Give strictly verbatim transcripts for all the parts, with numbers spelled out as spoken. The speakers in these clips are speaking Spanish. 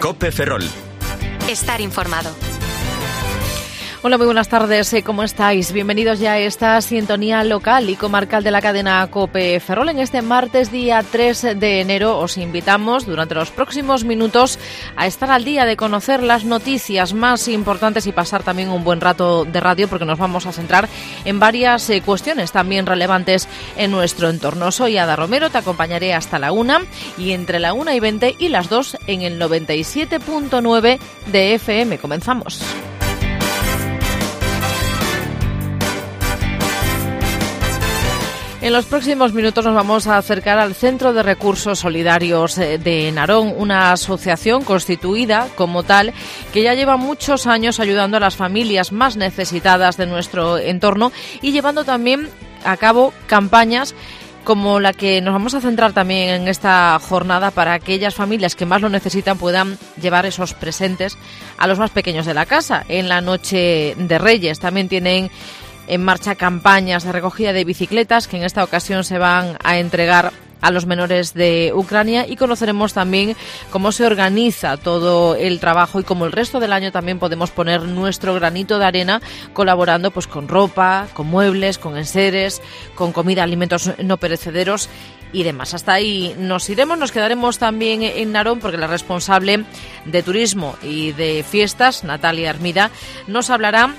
COPE Ferrol. Estar informado. Hola, muy buenas tardes. ¿Cómo estáis? Bienvenidos ya a esta sintonía local y comarcal de la cadena COPE Ferrol. En este martes, día tres de enero, os invitamos durante los próximos minutos a estar al día de conocer las noticias más importantes y pasar también un buen rato de radio, porque nos vamos a centrar en varias eh, cuestiones también relevantes en nuestro entorno. Soy Ada Romero, te acompañaré hasta la una y entre la una y veinte y las dos en el noventa y siete punto nueve de F M. Comenzamos. En los próximos minutos nos vamos a acercar al Centro de Recursos Solidarios de Narón, una asociación constituida como tal que ya lleva muchos años ayudando a las familias más necesitadas de nuestro entorno y llevando también a cabo campañas como la que nos vamos a centrar también en esta jornada para que aquellas familias que más lo necesitan puedan llevar esos presentes a los más pequeños de la casa en la noche de Reyes. También tienen en marcha campañas de recogida de bicicletas que en esta ocasión se van a entregar a los menores de Ucrania, y conoceremos también cómo se organiza todo el trabajo y cómo el resto del año también podemos poner nuestro granito de arena colaborando pues con ropa, con muebles, con enseres, con comida, alimentos no perecederos y demás. Hasta ahí nos iremos, nos quedaremos también en Narón porque la responsable de turismo y de fiestas, Natalia Armida, nos hablará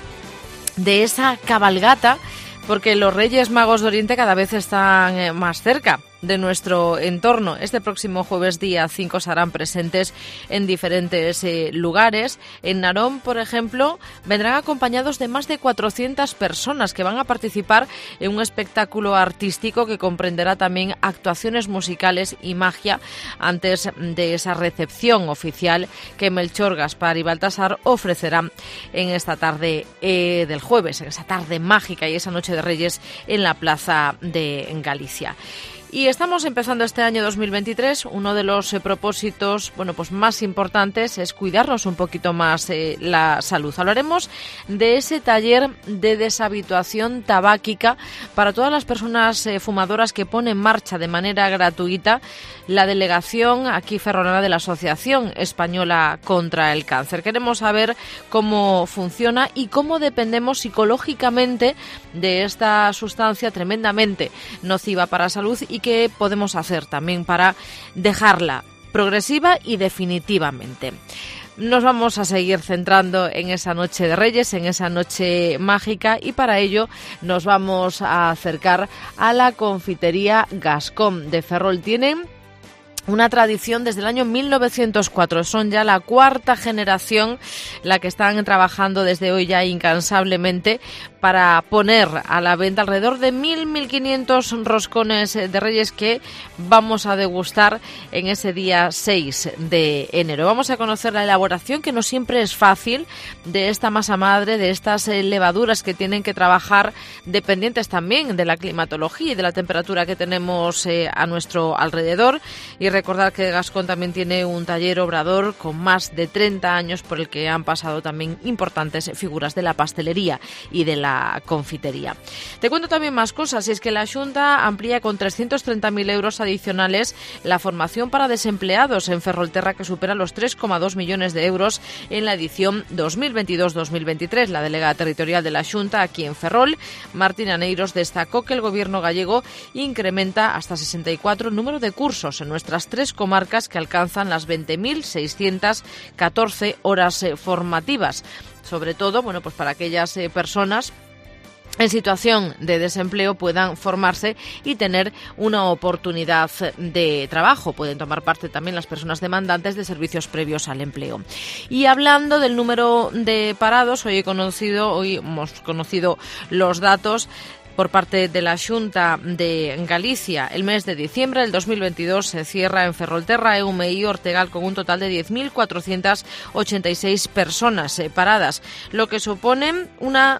de esa cabalgata, porque los Reyes Magos de Oriente cada vez están más cerca de nuestro entorno. Este próximo jueves día cinco estarán presentes en diferentes eh, lugares. En Narón, por ejemplo, vendrán acompañados de más de cuatrocientas personas que van a participar en un espectáculo artístico que comprenderá también actuaciones musicales y magia antes de esa recepción oficial que Melchor, Gaspar y Baltasar ofrecerán en esta tarde eh, del jueves, en esa tarde mágica y esa noche de Reyes en la Plaza de Galicia. Y estamos empezando este año dos mil veintitrés. Uno de los eh, propósitos, bueno, pues más importantes es cuidarnos un poquito más eh, la salud. Hablaremos de ese taller de deshabituación tabáquica para todas las personas eh, fumadoras que pone en marcha de manera gratuita la delegación aquí ferrolana de la Asociación Española contra el Cáncer. Queremos saber cómo funciona y cómo dependemos psicológicamente de esta sustancia tremendamente nociva para la salud y qué podemos hacer también para dejarla progresiva y definitivamente. Nos vamos a seguir centrando en esa noche de Reyes, en esa noche mágica, y para ello nos vamos a acercar a la confitería Gascón de Ferrol. Tienen una tradición desde el año mil novecientos cuatro. Son ya la cuarta generación la que están trabajando desde hoy ya incansablemente para poner a la venta alrededor de mil, mil quinientos roscones de Reyes que vamos a degustar en ese día seis de enero. Vamos a conocer la elaboración, que no siempre es fácil, de esta masa madre, de estas levaduras que tienen que trabajar dependientes también de la climatología y de la temperatura que tenemos eh, a nuestro alrededor. Y recordar que Gascón también tiene un taller obrador con más de treinta años por el que han pasado también importantes figuras de la pastelería y de la confitería. Te cuento también más cosas, y es que la Xunta amplía con trescientos treinta mil euros adicionales la formación para desempleados en Ferrolterra, que supera los tres coma dos millones de euros en la edición dos mil veintidós dos mil veintitrés. La delegada territorial de la Xunta aquí en Ferrol, Martina Neiros, destacó que el gobierno gallego incrementa hasta sesenta y cuatro el número de cursos en nuestras tres comarcas, que alcanzan las veinte mil seiscientas catorce horas eh, formativas. Sobre todo, bueno, pues para aquellas eh, personas en situación de desempleo puedan formarse y tener una oportunidad de trabajo. Pueden tomar parte también las personas demandantes de servicios previos al empleo. Y hablando del número de parados, hoy he conocido, hoy hemos conocido los datos por parte de la Xunta de Galicia. El mes de diciembre del dos mil veintidós se cierra en Ferrolterra, Eume y Ortegal con un total de diez mil cuatrocientas ochenta y seis personas eh, paradas, lo que supone una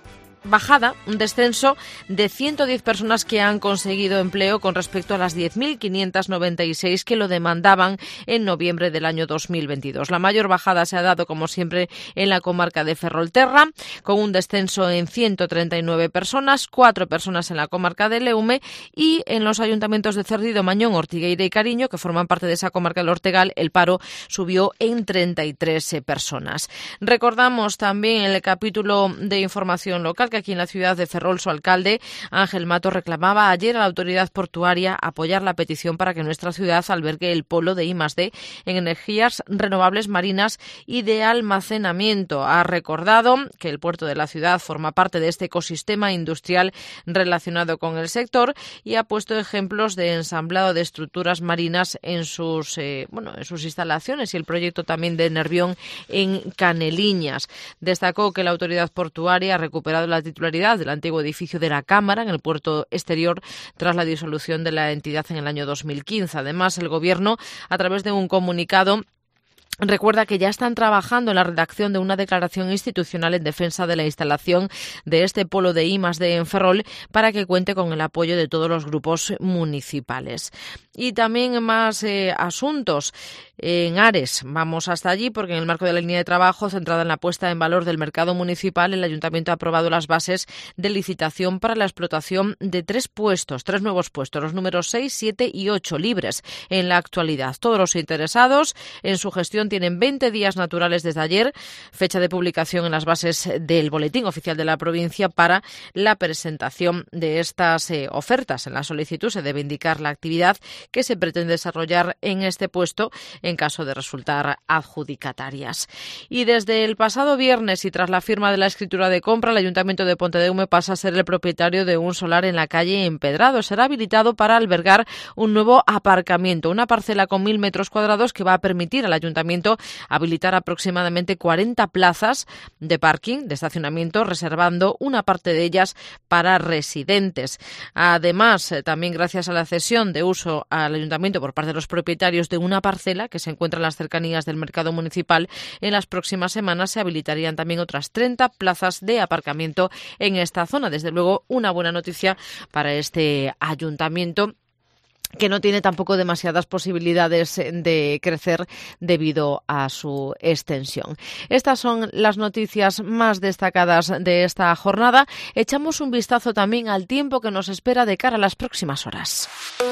bajada, un descenso de ciento diez personas que han conseguido empleo con respecto a las diez mil quinientas noventa y seis que lo demandaban en noviembre del año dos mil veintidós. La mayor bajada se ha dado, como siempre, en la comarca de Ferrolterra, con un descenso en ciento treinta y nueve personas, cuatro personas en la comarca de Leume, y en los ayuntamientos de Cerdido, Mañón, Ortigueira y Cariño, que forman parte de esa comarca del Ortegal, el paro subió en treinta y tres personas. Recordamos también en el capítulo de información local que aquí en la ciudad de Ferrol su alcalde, Ángel Mato, reclamaba ayer a la autoridad portuaria apoyar la petición para que nuestra ciudad albergue el polo de I más D en energías renovables marinas y de almacenamiento. Ha recordado que el puerto de la ciudad forma parte de este ecosistema industrial relacionado con el sector y ha puesto ejemplos de ensamblado de estructuras marinas en sus, eh, bueno, en sus instalaciones y el proyecto también de Nervión en Caneliñas. Destacó que la autoridad portuaria ha recuperado la titularidad del antiguo edificio de la Cámara en el puerto exterior tras la disolución de la entidad en el año dos mil quince. Además, el Gobierno, a través de un comunicado, recuerda que ya están trabajando en la redacción de una declaración institucional en defensa de la instalación de este polo de I más D en Ferrol para que cuente con el apoyo de todos los grupos municipales. Y también más eh, asuntos. En Ares, vamos hasta allí porque en el marco de la línea de trabajo centrada en la puesta en valor del mercado municipal, el Ayuntamiento ha aprobado las bases de licitación para la explotación de tres puestos, tres nuevos puestos, los números seis, siete y ocho, libres en la actualidad. Todos los interesados en su gestión tienen veinte días naturales desde ayer, fecha de publicación en las bases del Boletín Oficial de la provincia para la presentación de estas eh, ofertas. En la solicitud se debe indicar la actividad que se pretende desarrollar en este puesto en caso de resultar adjudicatarias. Y desde el pasado viernes y tras la firma de la escritura de compra, el Ayuntamiento de Pontedeume pasa a ser el propietario de un solar en la calle Empedrado. Será habilitado para albergar un nuevo aparcamiento, una parcela con mil metros cuadrados que va a permitir al Ayuntamiento habilitar aproximadamente cuarenta plazas de parking, de estacionamiento, reservando una parte de ellas para residentes. Además, también gracias a la cesión de uso al Ayuntamiento por parte de los propietarios de una parcela que se encuentra en las cercanías del mercado municipal, en las próximas semanas se habilitarían también otras treinta plazas de aparcamiento en esta zona. Desde luego, una buena noticia para este ayuntamiento, que no tiene tampoco demasiadas posibilidades de crecer debido a su extensión. Estas son las noticias más destacadas de esta jornada. Echamos un vistazo también al tiempo que nos espera de cara a las próximas horas.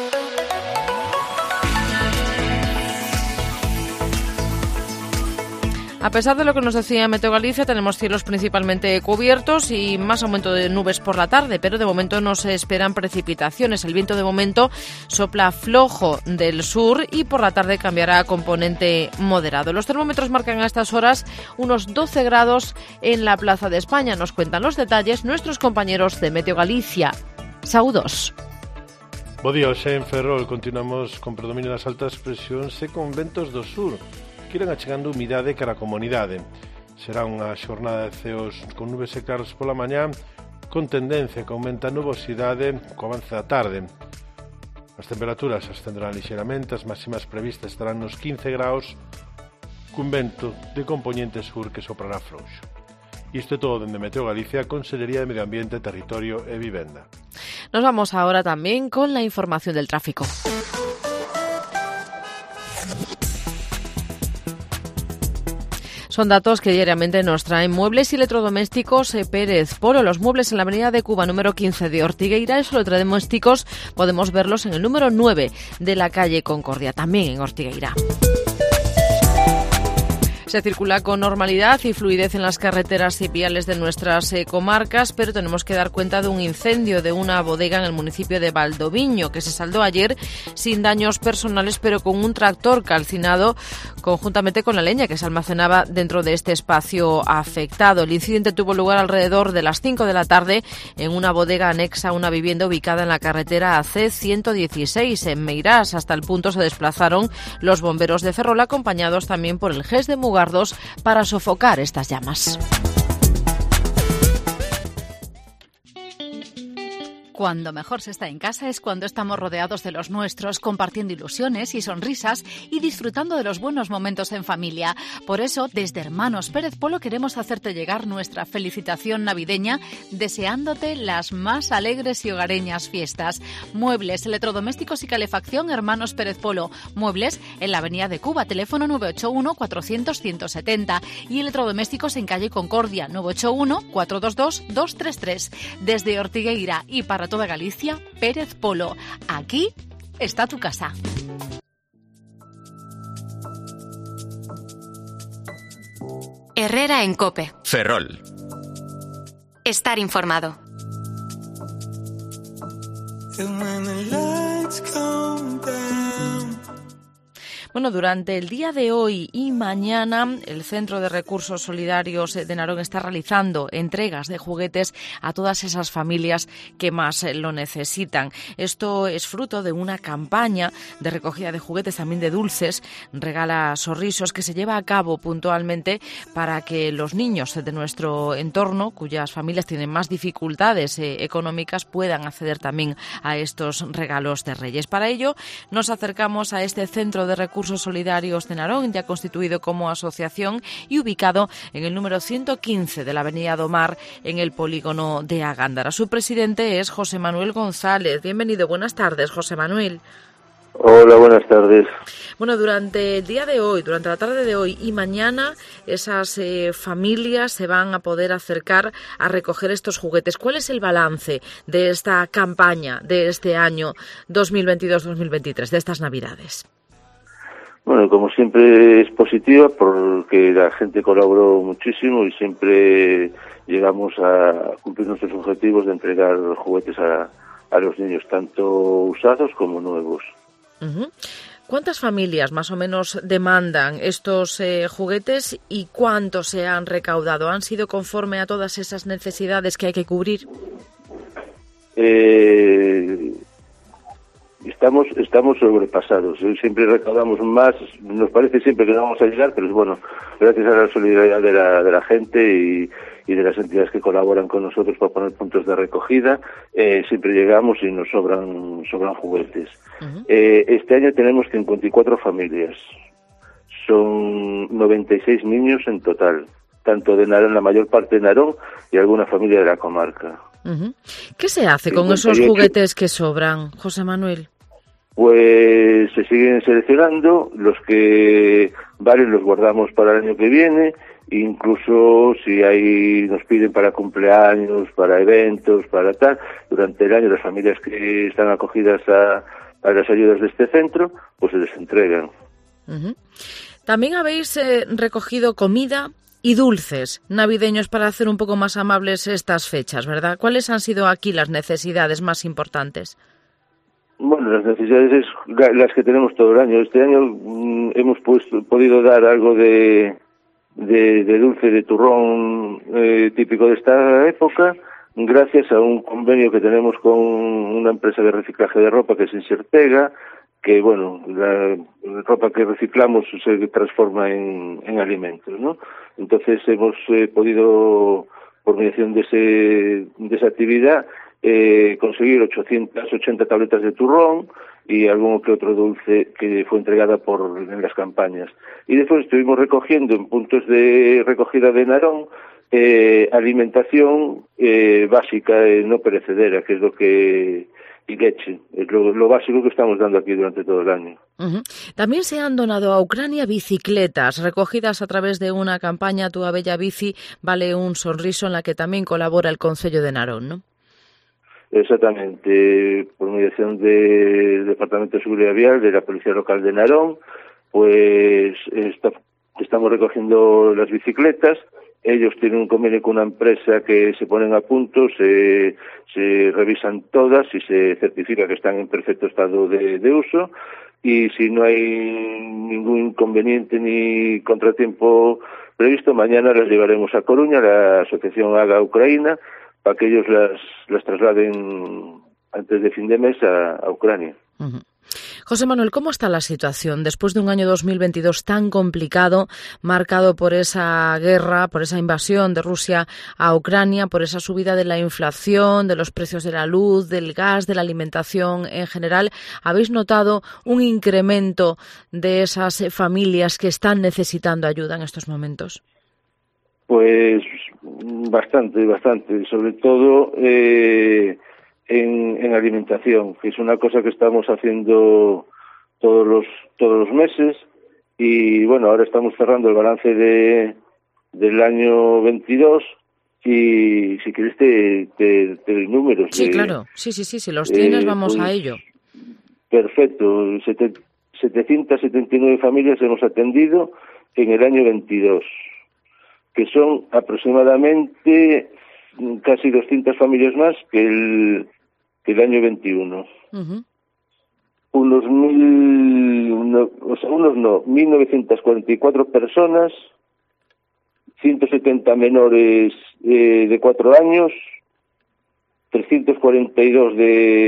A pesar de lo que nos decía Meteo Galicia, tenemos cielos principalmente cubiertos y más aumento de nubes por la tarde, pero de momento no se esperan precipitaciones. El viento de momento sopla flojo del sur y por la tarde cambiará a componente moderado. Los termómetros marcan a estas horas unos doce grados en la Plaza de España. Nos cuentan los detalles nuestros compañeros de Meteo Galicia. Saúdos. Bo día, hoxe en Ferrol continuamos con predominio das altas presións e con ventos do sur que irán achegando humidade cara a comunidade. Será unha xornada de ceos con nubes e claros pola mañá, con tendencia que aumenta a nubosidade co avance da tarde. As temperaturas ascenderán lixeiramente, as máximas previstas estarán nos quince graus, cun vento de componente sur que soprará frouxo. Isto é todo dende Meteo Galicia, Consellería de Medio Ambiente, Territorio e Vivenda. Nos vamos ahora también con la información del tráfico. Son datos que diariamente nos traen Muebles y Electrodomésticos eh, Pérez Polo. Los muebles en la avenida de Cuba número quince de Ortigueira, y los electrodomésticos podemos verlos en el número nueve de la calle Concordia, también en Ortigueira. Se circula con normalidad y fluidez en las carreteras y viales de nuestras eh, comarcas, pero tenemos que dar cuenta de un incendio de una bodega en el municipio de Valdoviño que se saldó ayer sin daños personales, pero con un tractor calcinado conjuntamente con la leña que se almacenaba dentro de este espacio afectado. El incidente tuvo lugar alrededor de las cinco de la tarde en una bodega anexa a una vivienda ubicada en la carretera A C ciento dieciséis en Meirás. Hasta el punto se desplazaron los bomberos de Ferrol, acompañados también por el G E S de Mugardos, para sofocar estas llamas. Cuando mejor se está en casa es cuando estamos rodeados de los nuestros, compartiendo ilusiones y sonrisas y disfrutando de los buenos momentos en familia. Por eso, desde Hermanos Pérez Polo queremos hacerte llegar nuestra felicitación navideña, deseándote las más alegres y hogareñas fiestas. Muebles, electrodomésticos y calefacción Hermanos Pérez Polo. Muebles en la Avenida de Cuba, teléfono nueve ocho uno, cuatrocientos, ciento setenta. Y electrodomésticos en calle Concordia, nueve ocho uno, cuatrocientos veintidós, doscientos treinta y tres. Desde Ortigueira y para toda Galicia, Pérez Polo. Aquí está tu casa. Herrera en COPE. Ferrol. Estar informado. Bueno, durante el día de hoy y mañana, el Centro de Recursos Solidarios de Narón está realizando entregas de juguetes a todas esas familias que más lo necesitan. Esto es fruto de una campaña de recogida de juguetes, también de dulces, Regala Sorrisos, que se lleva a cabo puntualmente para que los niños de nuestro entorno, cuyas familias tienen más dificultades eh, económicas, puedan acceder también a estos regalos de Reyes. Para ello, nos acercamos a este Centro de Recursos Solidarios de Narón, ya constituido como asociación y ubicado en el número ciento quince de la Avenida do Mar, en el polígono de Agándara. Su presidente es José Manuel González. Bienvenido, buenas tardes, José Manuel. Hola, buenas tardes. Bueno, durante el día de hoy, durante la tarde de hoy y mañana, esas eh, familias se van a poder acercar a recoger estos juguetes. ¿Cuál es el balance de esta campaña de este año dos mil veintidós dos mil veintitrés, de estas Navidades? Bueno, como siempre es positiva porque la gente colaboró muchísimo y siempre llegamos a cumplir nuestros objetivos de entregar juguetes a, a los niños, tanto usados como nuevos. Uh-huh. ¿Cuántas familias más o menos demandan estos eh, juguetes y cuántos se han recaudado? ¿Han sido conforme a todas esas necesidades que hay que cubrir? Eh... Estamos estamos sobrepasados. Siempre recaudamos más. Nos parece siempre que no vamos a llegar, pero bueno, gracias a la solidaridad de la, de la gente y, y de las entidades que colaboran con nosotros para poner puntos de recogida, eh, siempre llegamos y nos sobran sobran juguetes. Uh-huh. Eh, este año tenemos cincuenta y cuatro familias. Son noventa y seis niños en total, tanto de Narón, la mayor parte de Narón y alguna familia de la comarca. Uh-huh. ¿Qué se hace con esos juguetes que sobran, José Manuel? Pues se siguen seleccionando, los que valen los guardamos para el año que viene, incluso si hay nos piden para cumpleaños, para eventos, para tal, durante el año las familias que están acogidas a, a las ayudas de este centro, pues se les entregan. Uh-huh. También habéis eh, recogido comida y dulces navideños para hacer un poco más amables estas fechas, ¿verdad? ¿Cuáles han sido aquí las necesidades más importantes? Bueno, las necesidades es las que tenemos todo el año. Este año mmm, hemos puesto, podido dar algo de, de, de dulce de turrón eh, típico de esta época, gracias a un convenio que tenemos con una empresa de reciclaje de ropa que es Insertega, que bueno, la ropa que reciclamos se transforma en, en alimentos, ¿no? Entonces hemos eh, podido, por mediación de, ese, de esa actividad, eh, conseguir ochocientas ochenta tabletas de turrón y algún que otro dulce que fue entregada por en las campañas. Y después estuvimos recogiendo en puntos de recogida de Narón eh, alimentación eh, básica, eh, no perecedera, que es lo que... y leche, es lo, lo básico que estamos dando aquí durante todo el año. Uh-huh. También se han donado a Ucrania bicicletas recogidas a través de una campaña Tu a Bella Bici vale un sorriso, en la que también colabora el Concello de Narón, ¿no? Exactamente, por mediación del Departamento de Seguridad Vial, de la Policía Local de Narón, pues está, estamos recogiendo las bicicletas. Ellos tienen un convenio con una empresa que se ponen a punto, se, se revisan todas y se certifica que están en perfecto estado de, de uso, y si no hay ningún inconveniente ni contratiempo previsto, mañana las llevaremos a Coruña, a la asociación Haga Ucraina, para que ellos las, las trasladen antes de fin de mes a, a Ucrania. Uh-huh. José Manuel, ¿cómo está la situación después de un año dos mil veintidós tan complicado, marcado por esa guerra, por esa invasión de Rusia a Ucrania, por esa subida de la inflación, de los precios de la luz, del gas, de la alimentación en general? ¿Habéis notado un incremento de esas familias que están necesitando ayuda en estos momentos? Pues bastante, bastante, sobre todo eh, en, en alimentación, que es una cosa que estamos haciendo todos los todos los meses, y bueno, ahora estamos cerrando el balance de del año veintidós, y si quieres te, te, te doy números. Sí, de, claro, sí, sí, sí, si los tienes eh, vamos pues, a ello. Perfecto, Sete, setecientas setenta y nueve familias hemos atendido en el año veintidós, que son aproximadamente casi doscientas familias más que el, que el año veintiuno. Uh-huh. Unos mil, no, o sea, unos no, mil novecientas cuarenta y cuatro personas, ciento setenta menores eh, de cuatro años, trescientos cuarenta y dos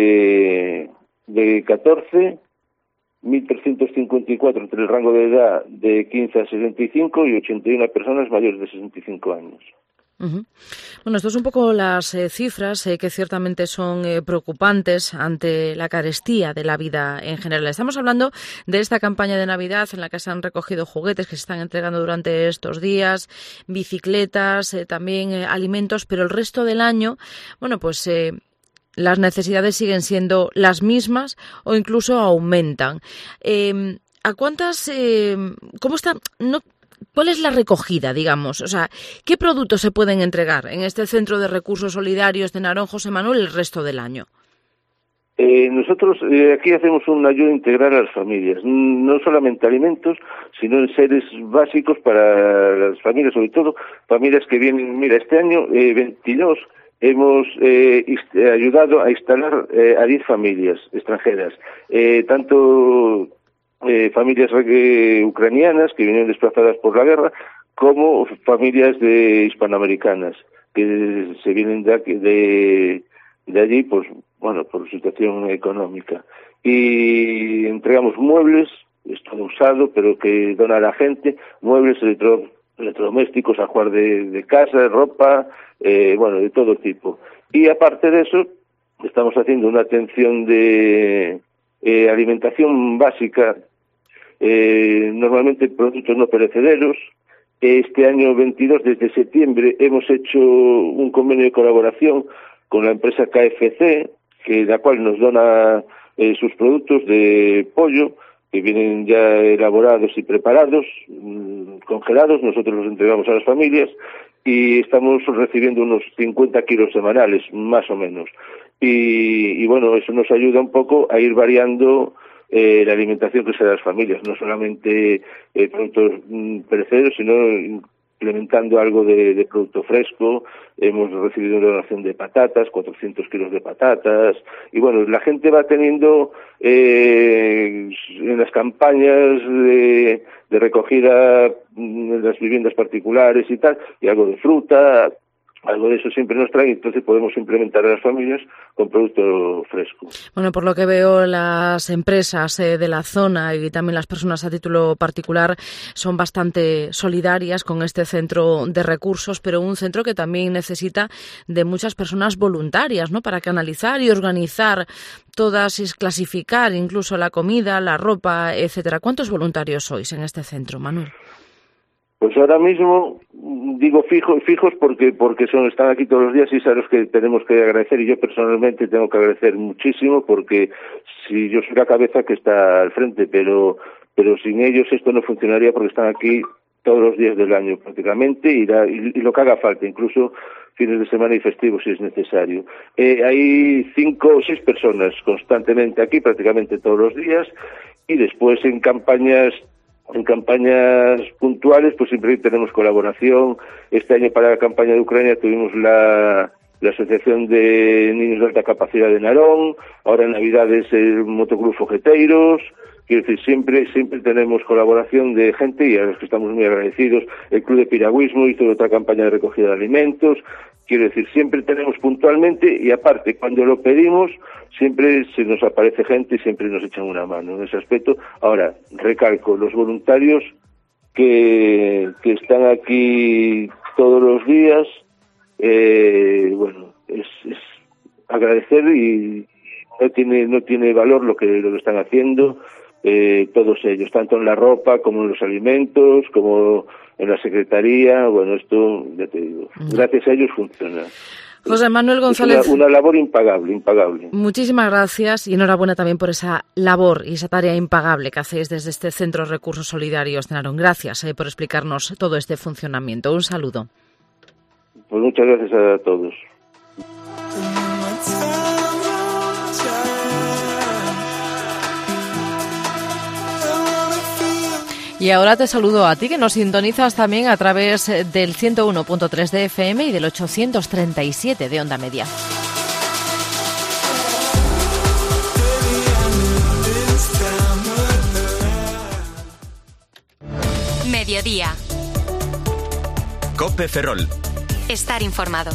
de, de catorce, mil trescientos cincuenta y cuatro entre el rango de edad de quince a sesenta y cinco y ochenta y una personas mayores de sesenta y cinco años. Uh-huh. Bueno, esto es un poco las eh, cifras eh, que ciertamente son eh, preocupantes ante la carestía de la vida en general. Estamos hablando de esta campaña de Navidad en la que se han recogido juguetes que se están entregando durante estos días, bicicletas, eh, también eh, alimentos, pero el resto del año, bueno, pues eh, las necesidades siguen siendo las mismas o incluso aumentan. Eh, ¿A cuántas? Eh, ¿Cómo está? No, ¿Cuál es la recogida, digamos? O sea, ¿qué productos se pueden entregar en este Centro de Recursos Solidarios de Narón, José Manuel, el resto del año? Eh, nosotros eh, aquí hacemos una ayuda integral a las familias, no solamente alimentos, sino en seres básicos para las familias, sobre todo familias que vienen. Mira, este año eh, veintidós hemos eh, ayudado a instalar eh, a diez familias extranjeras, eh, tanto eh, familias eh, ucranianas que vienen desplazadas por la guerra, como familias de hispanoamericanas que se vienen de, aquí, de, de allí, pues bueno, por situación económica. Y entregamos muebles, esto usado, pero que dona a la gente, muebles electro, electrodomésticos, ajuar de, de casa, ropa, eh, bueno, de todo tipo. Y aparte de eso, estamos haciendo una atención de eh, alimentación básica, eh, normalmente productos no perecederos. Este año veintidós, desde septiembre, hemos hecho un convenio de colaboración con la empresa K F C, que la cual nos dona eh, sus productos de pollo, que vienen ya elaborados y preparados, mmm, congelados. Nosotros los entregamos a las familias y estamos recibiendo unos cincuenta kilos semanales, más o menos. Y, y bueno, eso nos ayuda un poco a ir variando eh, la alimentación que se da a las familias, no solamente eh, productos mmm, perecederos, sino implementando algo de, de producto fresco. Hemos recibido una donación de patatas, cuatrocientos kilos de patatas, y bueno, la gente va teniendo eh, en las campañas de, de recogida en las viviendas particulares y tal, y algo de fruta, algo de eso siempre nos traen, entonces podemos implementar a las familias con producto fresco. Bueno, por lo que veo, las empresas eh, de la zona y también las personas a título particular son bastante solidarias con este centro de recursos, pero un centro que también necesita de muchas personas voluntarias, ¿no?, para canalizar y organizar todas y clasificar incluso la comida, la ropa, etcétera. ¿Cuántos voluntarios sois en este centro, Manuel? Pues ahora mismo digo fijos, fijos porque porque son están aquí todos los días y es a los que tenemos que agradecer, y yo personalmente tengo que agradecer muchísimo, porque si yo soy la cabeza que está al frente, pero pero sin ellos esto no funcionaría, porque están aquí todos los días del año prácticamente, y, la, y, y lo que haga falta, incluso fines de semana y festivos si es necesario. Eh, hay cinco o seis personas constantemente aquí, prácticamente todos los días, y después en campañas En campañas puntuales, pues siempre tenemos colaboración. Este año para la campaña de Ucrania tuvimos la, la Asociación de Niños de Alta Capacidad de Narón, ahora en Navidades el Motoclub Fogueteiros. Quiero decir, siempre siempre tenemos colaboración de gente y a los que estamos muy agradecidos. El Club de Piragüismo hizo otra campaña de recogida de alimentos. Quiero decir, siempre tenemos puntualmente y aparte, cuando lo pedimos, siempre se nos aparece gente y siempre nos echan una mano en ese aspecto. Ahora, recalco, los voluntarios que, que están aquí todos los días, eh, bueno, es, es agradecer y no tiene no tiene valor lo que, lo que están haciendo. Eh, todos ellos, tanto en la ropa como en los alimentos, como en la secretaría. Bueno, esto, ya te digo, gracias a ellos funciona. José Manuel González. Es una, una labor impagable, impagable. Muchísimas gracias y enhorabuena también por esa labor y esa tarea impagable que hacéis desde este Centro de Recursos Solidarios de Narón. Gracias eh, por explicarnos todo este funcionamiento. Un saludo. Pues muchas gracias a todos. Y ahora te saludo a ti, que nos sintonizas también a través del ciento uno punto tres de F M y del ochocientos treinta y siete de Onda Media. Mediodía. COPE Ferrol. Estar informado.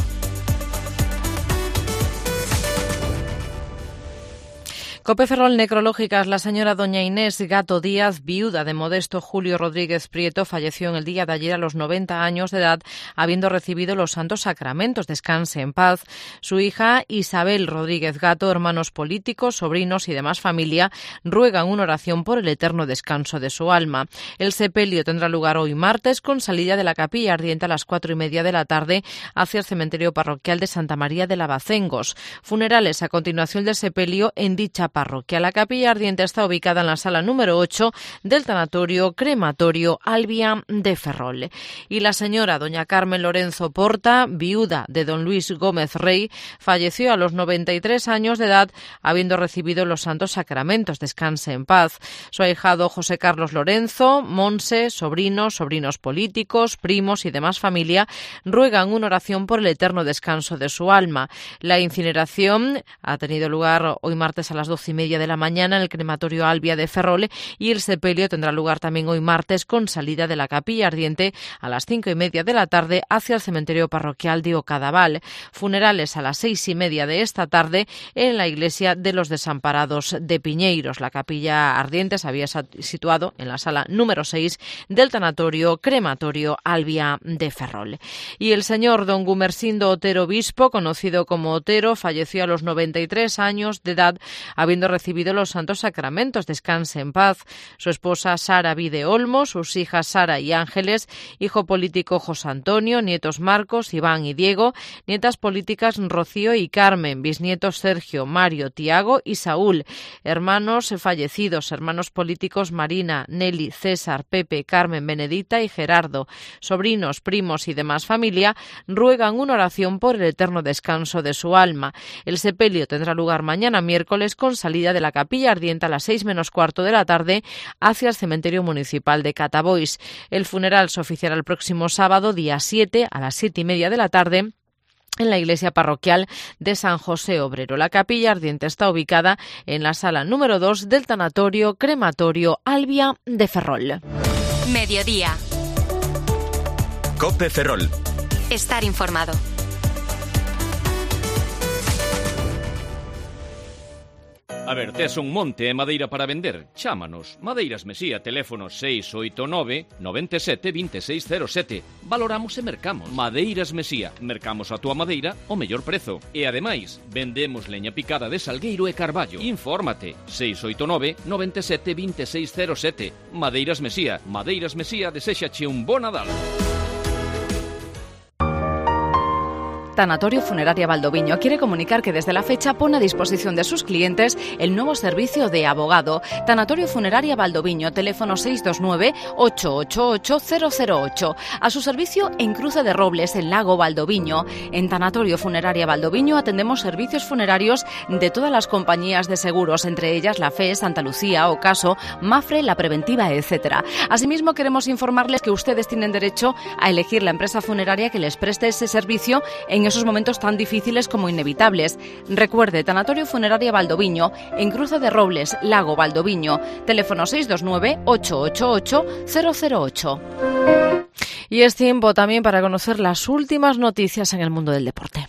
COPE Ferrol Necrológicas. La señora doña Inés Gato Díaz, viuda de Modesto Julio Rodríguez Prieto, falleció en el día de ayer a los noventa años de edad, habiendo recibido los santos sacramentos. Descanse en paz. Su hija Isabel Rodríguez Gato, hermanos políticos, sobrinos y demás familia ruegan una oración por el eterno descanso de su alma. El sepelio tendrá lugar hoy martes con salida de la capilla ardiente a las cuatro y media de la tarde hacia el cementerio parroquial de Santa María de Lavacengos. Funerales a continuación del sepelio en dicha parroquia. La capilla ardiente está ubicada en la sala número ocho del tanatorio crematorio Albia de Ferrol. Y la señora doña Carmen Lorenzo Porta, viuda de don Luis Gómez Rey, falleció a los noventa y tres años de edad, habiendo recibido los santos sacramentos. Descanse en paz. Su ahijado José Carlos Lorenzo, Monse, sobrinos, sobrinos políticos, primos y demás familia ruegan una oración por el eterno descanso de su alma. La incineración ha tenido lugar hoy martes a las doce y media de la mañana en el crematorio Albia de Ferrol y el sepelio tendrá lugar también hoy martes con salida de la capilla ardiente a las cinco y media de la tarde hacia el cementerio parroquial de Ocadaval. Funerales a las seis y media de esta tarde en la iglesia de los Desamparados de Piñeiros. La capilla ardiente se había situado en la sala número seis del tanatorio crematorio Albia de Ferrol. Y el señor don Gumersindo Otero Obispo, conocido como Otero, falleció a los noventa y tres años de edad, habiendo recibido los santos sacramentos. Descanse en paz. Su esposa Sara Vide Olmo, sus hijas Sara y Ángeles, hijo político José Antonio, nietos Marcos, Iván y Diego, nietas políticas Rocío y Carmen, bisnietos Sergio, Mario, Tiago y Saúl, hermanos fallecidos, hermanos políticos Marina, Nelly, César, Pepe, Carmen, Benedita y Gerardo, sobrinos, primos y demás familia ruegan una oración por el eterno descanso de su alma. El sepelio tendrá lugar mañana miércoles con salida de la capilla ardiente a las seis menos cuarto de la tarde hacia el cementerio municipal de Catabois. El funeral se oficiará el próximo sábado, día siete, a las siete y media de la tarde, en la iglesia parroquial de San José Obrero. La capilla ardiente está ubicada en la sala número dos del tanatorio crematorio Albia de Ferrol. Mediodía. COPE Ferrol. Estar informado. A ver, tes un monte e madeira para vender? Chámanos. Madeiras Mesía, teléfono seis oito nove, nove sete, dos seis cero sete. Valoramos e mercamos. Madeiras Mesía. Mercamos a túa madeira ao mellor prezo. E ademais, vendemos leña picada de salgueiro e carballo. Infórmate. seis oito nove, nove sete, dos seis cero sete. Madeiras Mesía. Madeiras Mesía deséxache un bo Nadal. Tanatorio Funeraria Valdoviño quiere comunicar que desde la fecha pone a disposición de sus clientes el nuevo servicio de abogado. Tanatorio Funeraria Valdoviño, teléfono seis dos nueve, ocho ocho ocho, cero cero ocho. A su servicio en Cruce de Robles, en Lago Valdoviño. En Tanatorio Funeraria Valdoviño atendemos servicios funerarios de todas las compañías de seguros, entre ellas la F E, Santa Lucía, Ocaso, Mafre, La Preventiva, etcétera. Asimismo, queremos informarles que ustedes tienen derecho a elegir la empresa funeraria que les preste ese servicio en esos momentos tan difíciles como inevitables. Recuerde, Tanatorio Funeraria Valdoviño, en Cruce de Robles, Lago Valdoviño. Teléfono seis dos nueve, ocho ocho ocho, cero cero ocho. Y es tiempo también para conocer las últimas noticias en el mundo del deporte.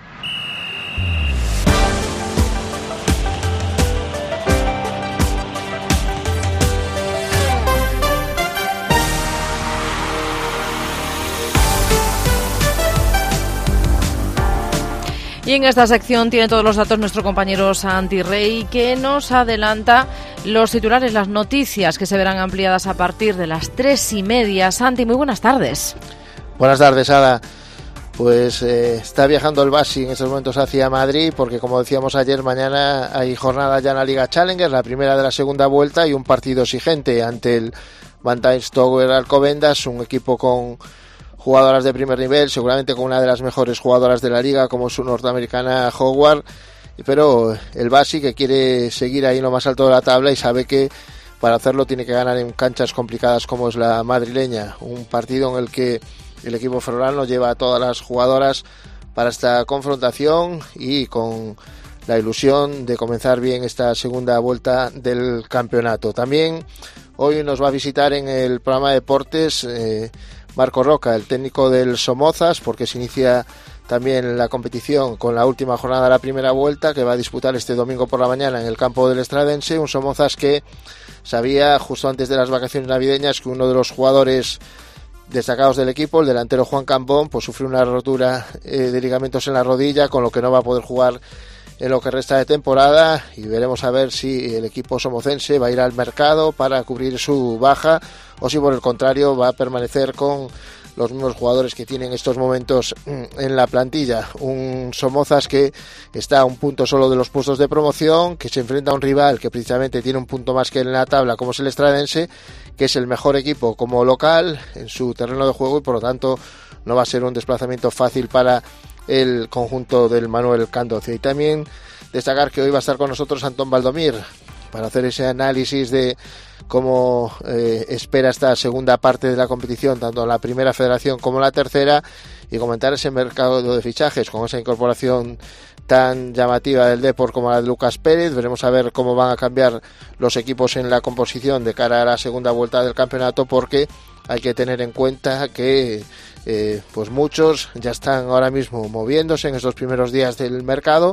Y en esta sección tiene todos los datos nuestro compañero Santi Rey, que nos adelanta los titulares, las noticias que se verán ampliadas a partir de las tres y media. Santi, muy buenas tardes. Buenas tardes, Ada. Pues eh, está viajando el Baxi en estos momentos hacia Madrid, porque como decíamos ayer, mañana hay jornada ya en la Liga Challenger, la primera de la segunda vuelta, y un partido exigente ante el Bantaes Tower Alcobendas, un equipo con jugadoras de primer nivel, seguramente con una de las mejores jugadoras de la liga, como su norteamericana Howard, pero el Baxi, que quiere seguir ahí en lo más alto de la tabla y sabe que para hacerlo tiene que ganar en canchas complicadas como es la madrileña. Un partido en el que el equipo ferrolano lleva a todas las jugadoras para esta confrontación y con la ilusión de comenzar bien esta segunda vuelta del campeonato. También hoy nos va a visitar en el programa de deportes eh, Marco Roca, el técnico del Somozas, porque se inicia también la competición con la última jornada de la primera vuelta, que va a disputar este domingo por la mañana en el campo del Estradense. Un Somozas que sabía justo antes de las vacaciones navideñas que uno de los jugadores destacados del equipo, el delantero Juan Cambón, pues sufrió una rotura eh, de ligamentos en la rodilla, con lo que no va a poder jugar en lo que resta de temporada, y veremos a ver si el equipo somocense va a ir al mercado para cubrir su baja o si por el contrario va a permanecer con los mismos jugadores que tienen en estos momentos en la plantilla. Un Somozas que está a un punto solo de los puestos de promoción, que se enfrenta a un rival que precisamente tiene un punto más que él en la tabla, como es el Estradense, que es el mejor equipo como local en su terreno de juego, y por lo tanto no va a ser un desplazamiento fácil para el conjunto del Manuel Candoce. Y también destacar que hoy va a estar con nosotros Antón Valdomir para hacer ese análisis de cómo eh, espera esta segunda parte de la competición, tanto en la primera federación como en la tercera, y comentar ese mercado de fichajes con esa incorporación tan llamativa del Depor como la de Lucas Pérez. Veremos a ver cómo van a cambiar los equipos en la composición de cara a la segunda vuelta del campeonato, porque hay que tener en cuenta que eh, pues muchos ya están ahora mismo moviéndose en estos primeros días del mercado,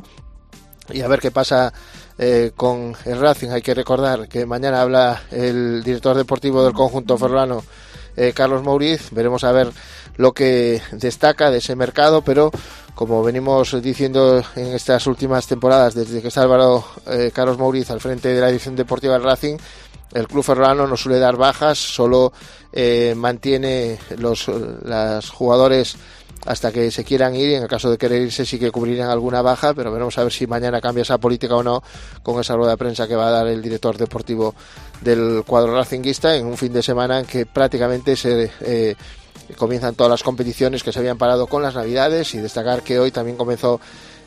y a ver qué pasa eh, con el Racing. Hay que recordar que mañana habla el director deportivo del conjunto ferrolano, eh, Carlos Mouriz. Veremos a ver lo que destaca de ese mercado, pero como venimos diciendo en estas últimas temporadas, desde que está Álvaro eh, Carlos Mouriz al frente de la dirección deportiva del Racing, el club ferrolano no suele dar bajas, solo eh, mantiene los las jugadores hasta que se quieran ir, y en el caso de querer irse sí que cubrirían alguna baja, pero veremos a ver si mañana cambia esa política o no con esa rueda de prensa que va a dar el director deportivo del cuadro racinguista en un fin de semana en que prácticamente se eh, comienzan todas las competiciones que se habían parado con las navidades. Y destacar que hoy también comenzó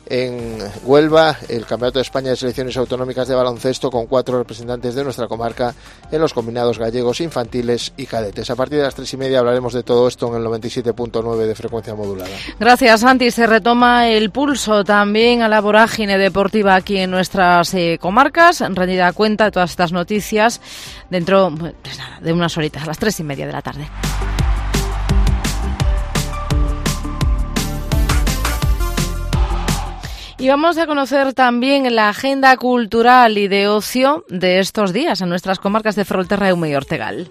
en Huelva el Campeonato de España de Selecciones Autonómicas de Baloncesto, con cuatro representantes de nuestra comarca en los combinados gallegos, infantiles y cadetes. A partir de las tres y media hablaremos de todo esto en el noventa y siete punto nueve de frecuencia modulada. Gracias, Santi. Se retoma el pulso también a la vorágine deportiva aquí en nuestras eh, comarcas, rendida cuenta de todas estas noticias dentro pues nada, de unas horitas, a las tres y media de la tarde. Y vamos a conocer también la agenda cultural y de ocio de estos días en nuestras comarcas de Ferrolterra, Eume y Ortegal.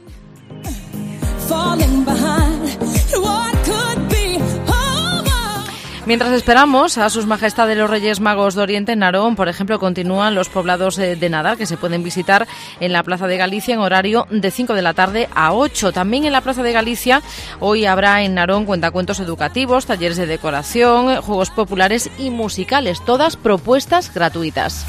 Mientras esperamos a sus majestades los Reyes Magos de Oriente, en Narón, por ejemplo, continúan los poblados de Nadal, que se pueden visitar en la Plaza de Galicia en horario de cinco de la tarde a ocho. También en la Plaza de Galicia hoy habrá en Narón cuentacuentos educativos, talleres de decoración, juegos populares y musicales, todas propuestas gratuitas.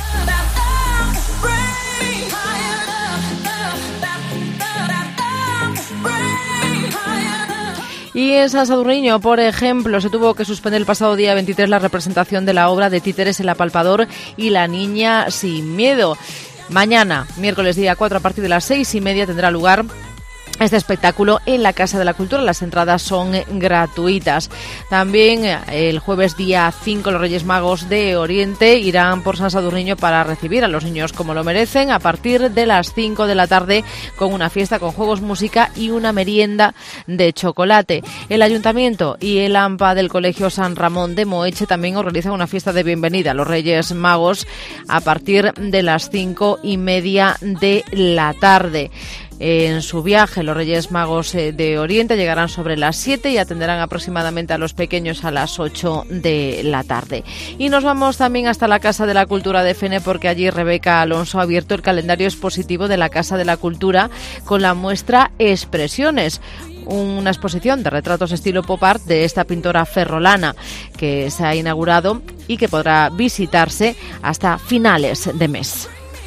Y en San Sadurniño, por ejemplo, se tuvo que suspender el pasado día veintitrés la representación de la obra de títeres El Apalpador y La Niña Sin Miedo. Mañana, miércoles día cuatro, a partir de las seis y media, tendrá lugar este espectáculo en la Casa de la Cultura. Las entradas son gratuitas. También el jueves día cinco los Reyes Magos de Oriente irán por San Sadurniño para recibir a los niños como lo merecen a partir de las cinco de la tarde con una fiesta con juegos, música y una merienda de chocolate. El Ayuntamiento y el A M P A del Colegio San Ramón de Moeche también organizan una fiesta de bienvenida a los Reyes Magos a partir de las cinco y media de la tarde. En su viaje, los Reyes Magos de Oriente llegarán sobre las siete y atenderán aproximadamente a los pequeños a las ocho de la tarde. Y nos vamos también hasta la Casa de la Cultura de Fene, porque allí Rebeca Alonso ha abierto el calendario expositivo de la Casa de la Cultura con la muestra Expresiones, una exposición de retratos estilo pop art de esta pintora ferrolana que se ha inaugurado y que podrá visitarse hasta finales de mes.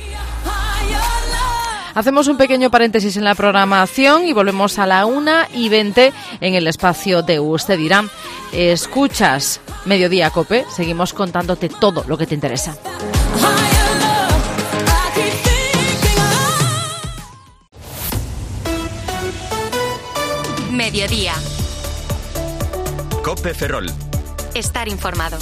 Hacemos un pequeño paréntesis en la programación y volvemos a la una y veinte en el espacio de Usted dirá. Escuchas Mediodía Cope, seguimos contándote todo lo que te interesa. Mediodía. Cope Ferrol. Estar informado.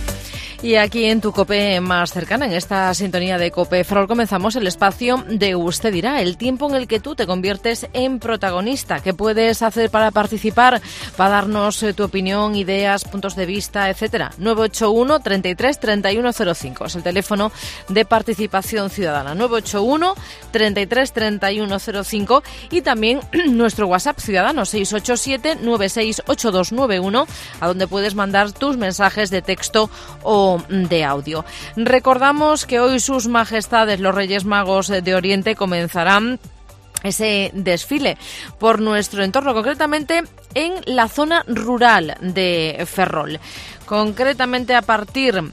Y aquí en tu COPE más cercana, en esta sintonía de COPE Ferrol, comenzamos el espacio de Usted dirá, el tiempo en el que tú te conviertes en protagonista. ¿Qué puedes hacer para participar? Para darnos eh, tu opinión, ideas, puntos de vista, etcétera. nueve ocho uno, treinta y tres, treinta y uno cero cinco es el teléfono de participación ciudadana. nueve ocho uno, treinta y tres, treinta y uno cero cinco y también nuestro WhatsApp ciudadano seis ocho siete, nueve seis ocho dos nueve uno, a donde puedes mandar tus mensajes de texto o de audio. Recordamos que hoy sus majestades los Reyes Magos de Oriente comenzarán ese desfile por nuestro entorno, concretamente en la zona rural de Ferrol. Concretamente a partir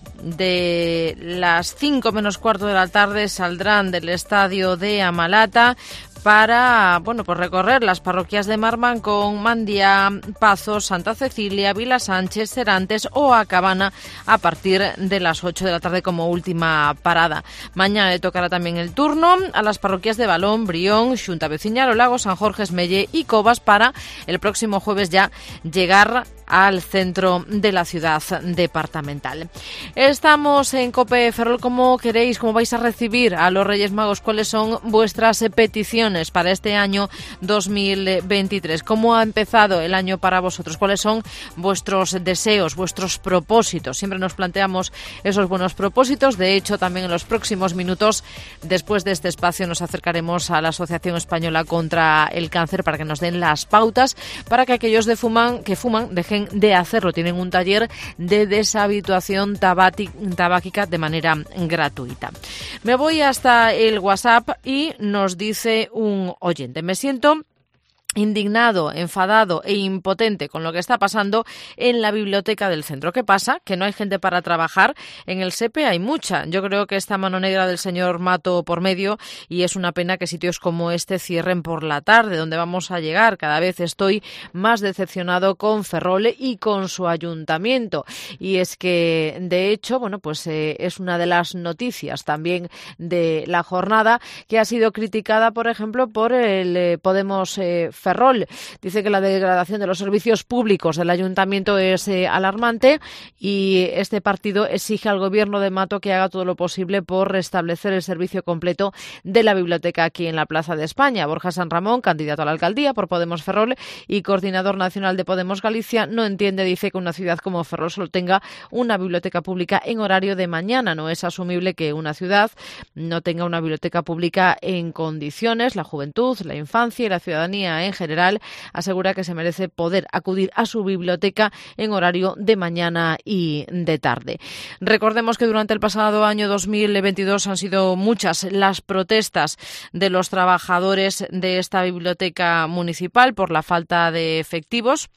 de las cinco menos cuarto de la tarde saldrán del estadio de Amalata para, bueno, pues recorrer las parroquias de Marmancón, Mandía, Pazos, Santa Cecilia, Vila Sánchez, Serantes o Acabana a partir de las ocho de la tarde como última parada. Mañana le tocará también el turno a las parroquias de Balón, Brión, Xunta Veciñal, Lago, San Jorge, Esmelle y Cobas para el próximo jueves ya llegar al centro de la ciudad departamental. Estamos en COPE Ferrol. ¿Cómo queréis, cómo vais a recibir a los Reyes Magos? ¿Cuáles son vuestras peticiones para este año dos mil veintitrés? ¿Cómo ha empezado el año para vosotros? ¿Cuáles son vuestros deseos, vuestros propósitos? Siempre nos planteamos esos buenos propósitos. De hecho, también en los próximos minutos, después de este espacio, nos acercaremos a la Asociación Española contra el Cáncer para que nos den las pautas para que aquellos de fuman, que fuman dejen de hacerlo. Tienen un taller de deshabituación tabáquica de manera gratuita. Me voy hasta el WhatsApp y nos dice un oyente: me siento indignado, enfadado e impotente con lo que está pasando en la biblioteca del centro. ¿Qué pasa? ¿Que no hay gente para trabajar? En el SEPE hay mucha. Yo creo que esta mano negra del señor Mato por medio, y es una pena que sitios como este cierren por la tarde. ¿Dónde vamos a llegar? Cada vez estoy más decepcionado con Ferrol y con su ayuntamiento. Y es que, de hecho, bueno, pues eh, es una de las noticias también de la jornada, que ha sido criticada, por ejemplo, por el eh, Podemos eh, Ferrol. Dice que la degradación de los servicios públicos del ayuntamiento es eh, alarmante y este partido exige al gobierno de Mato que haga todo lo posible por restablecer el servicio completo de la biblioteca aquí en la Plaza de España. Borja San Ramón, candidato a la alcaldía por Podemos Ferrol y coordinador nacional de Podemos Galicia, no entiende, dice, que una ciudad como Ferrol solo tenga una biblioteca pública en horario de mañana. No es asumible que una ciudad no tenga una biblioteca pública en condiciones. La juventud, la infancia y la ciudadanía en general asegura que se merece poder acudir a su biblioteca en horario de mañana y de tarde. Recordemos que durante el pasado año dos mil veintidós han sido muchas las protestas de los trabajadores de esta biblioteca municipal por la falta de efectivos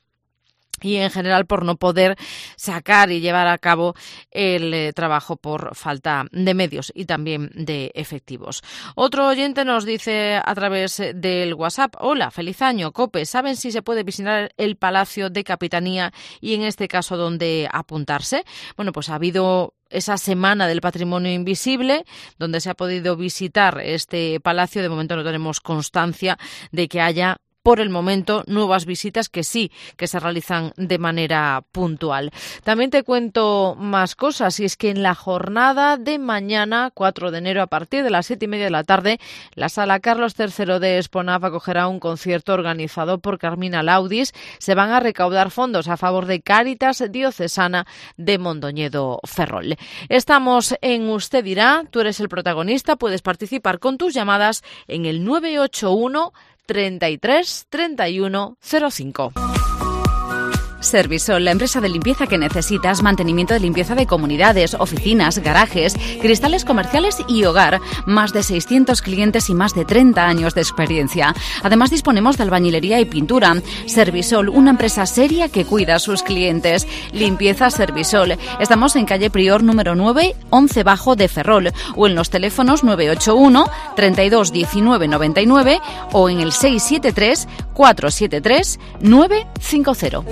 y en general por no poder sacar y llevar a cabo el eh, trabajo por falta de medios y también de efectivos. Otro oyente nos dice a través del WhatsApp: hola, feliz año, COPE. ¿Saben si se puede visitar el Palacio de Capitanía y en este caso dónde apuntarse? Bueno, pues ha habido esa semana del patrimonio invisible, donde se ha podido visitar este palacio. De momento no tenemos constancia de que haya por el momento nuevas visitas que sí, que se realizan de manera puntual. También te cuento más cosas, y es que en la jornada de mañana, cuatro de enero, a partir de las siete y media de la tarde, la Sala Carlos tercero de Esponaf acogerá un concierto organizado por Carmina Laudis. Se van a recaudar fondos a favor de Cáritas Diocesana de Mondoñedo Ferrol. Estamos en Usted dirá, tú eres el protagonista, puedes participar con tus llamadas en el nueve ocho uno, treinta y tres, treinta y uno, cero cinco. Servisol, la empresa de limpieza que necesitas, mantenimiento de limpieza de comunidades, oficinas, garajes, cristales comerciales y hogar. Más de seiscientos clientes y más de treinta años de experiencia. Además disponemos de albañilería y pintura. Servisol, una empresa seria que cuida a sus clientes. Limpieza Servisol. Estamos en calle Prior número nueve, once bajo de Ferrol, o en los teléfonos nueve ocho uno, treinta y dos, diecinueve, noventa y nueve o en el seis siete tres, cuatro siete tres, nueve cinco cero.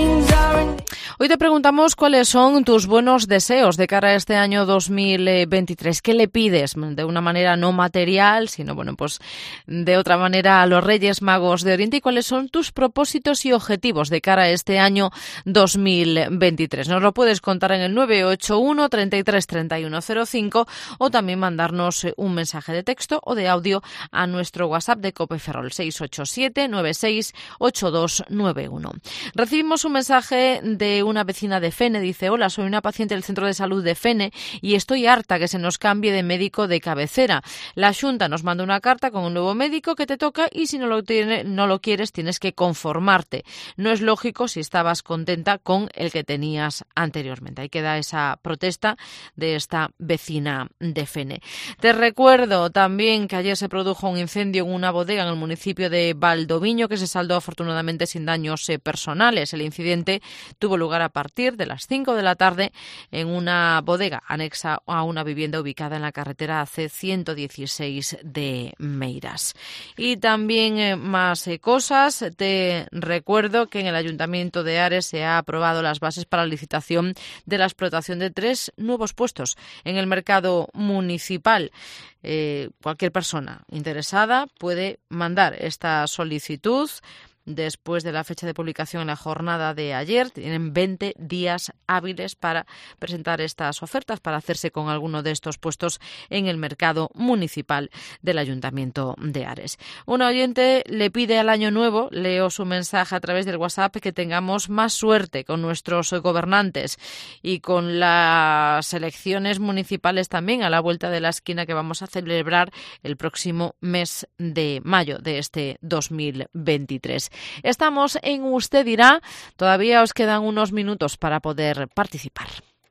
Hoy te preguntamos cuáles son tus buenos deseos de cara a este año dos mil veintitrés. ¿Qué le pides de una manera no material, sino bueno, pues de otra manera a los Reyes Magos de Oriente? ¿Y cuáles son tus propósitos y objetivos de cara a este año dos mil veintitrés? Nos lo puedes contar en el nueve ocho uno, treinta y tres, treinta y uno, cero cinco o también mandarnos un mensaje de texto o de audio a nuestro WhatsApp de Cope Ferrol seis ocho siete, nueve seis, ocho dos nueve uno. Recibimos un mensaje de una vecina de Fene. Dice: hola, soy una paciente del centro de salud de Fene y estoy harta que se nos cambie de médico de cabecera. La Xunta nos manda una carta con un nuevo médico que te toca y si no lo, tiene, no lo quieres tienes que conformarte. No es lógico si estabas contenta con el que tenías anteriormente. Ahí queda esa protesta de esta vecina de Fene. Te recuerdo también que ayer se produjo un incendio en una bodega en el municipio de Valdoviño que se saldó afortunadamente sin daños eh, personales. El incidente tuvo lugar a partir de las cinco de la tarde en una bodega anexa a una vivienda ubicada en la carretera A C ciento dieciséis de Meiras. Y también eh, más eh, cosas. Te recuerdo que en el Ayuntamiento de Ares se ha aprobado las bases para la licitación de la explotación de tres nuevos puestos en el mercado municipal. Eh, cualquier persona interesada puede mandar esta solicitud después de la fecha de publicación en la jornada de ayer. Tienen veinte días hábiles para presentar estas ofertas, para hacerse con alguno de estos puestos en el mercado municipal del Ayuntamiento de Ares. Un oyente le pide al año nuevo, leo su mensaje a través del WhatsApp, que tengamos más suerte con nuestros gobernantes y con las elecciones municipales también a la vuelta de la esquina que vamos a celebrar el próximo mes de mayo de este dos mil veintitrés. Estamos en Usted dirá. Todavía os quedan unos minutos para poder participar.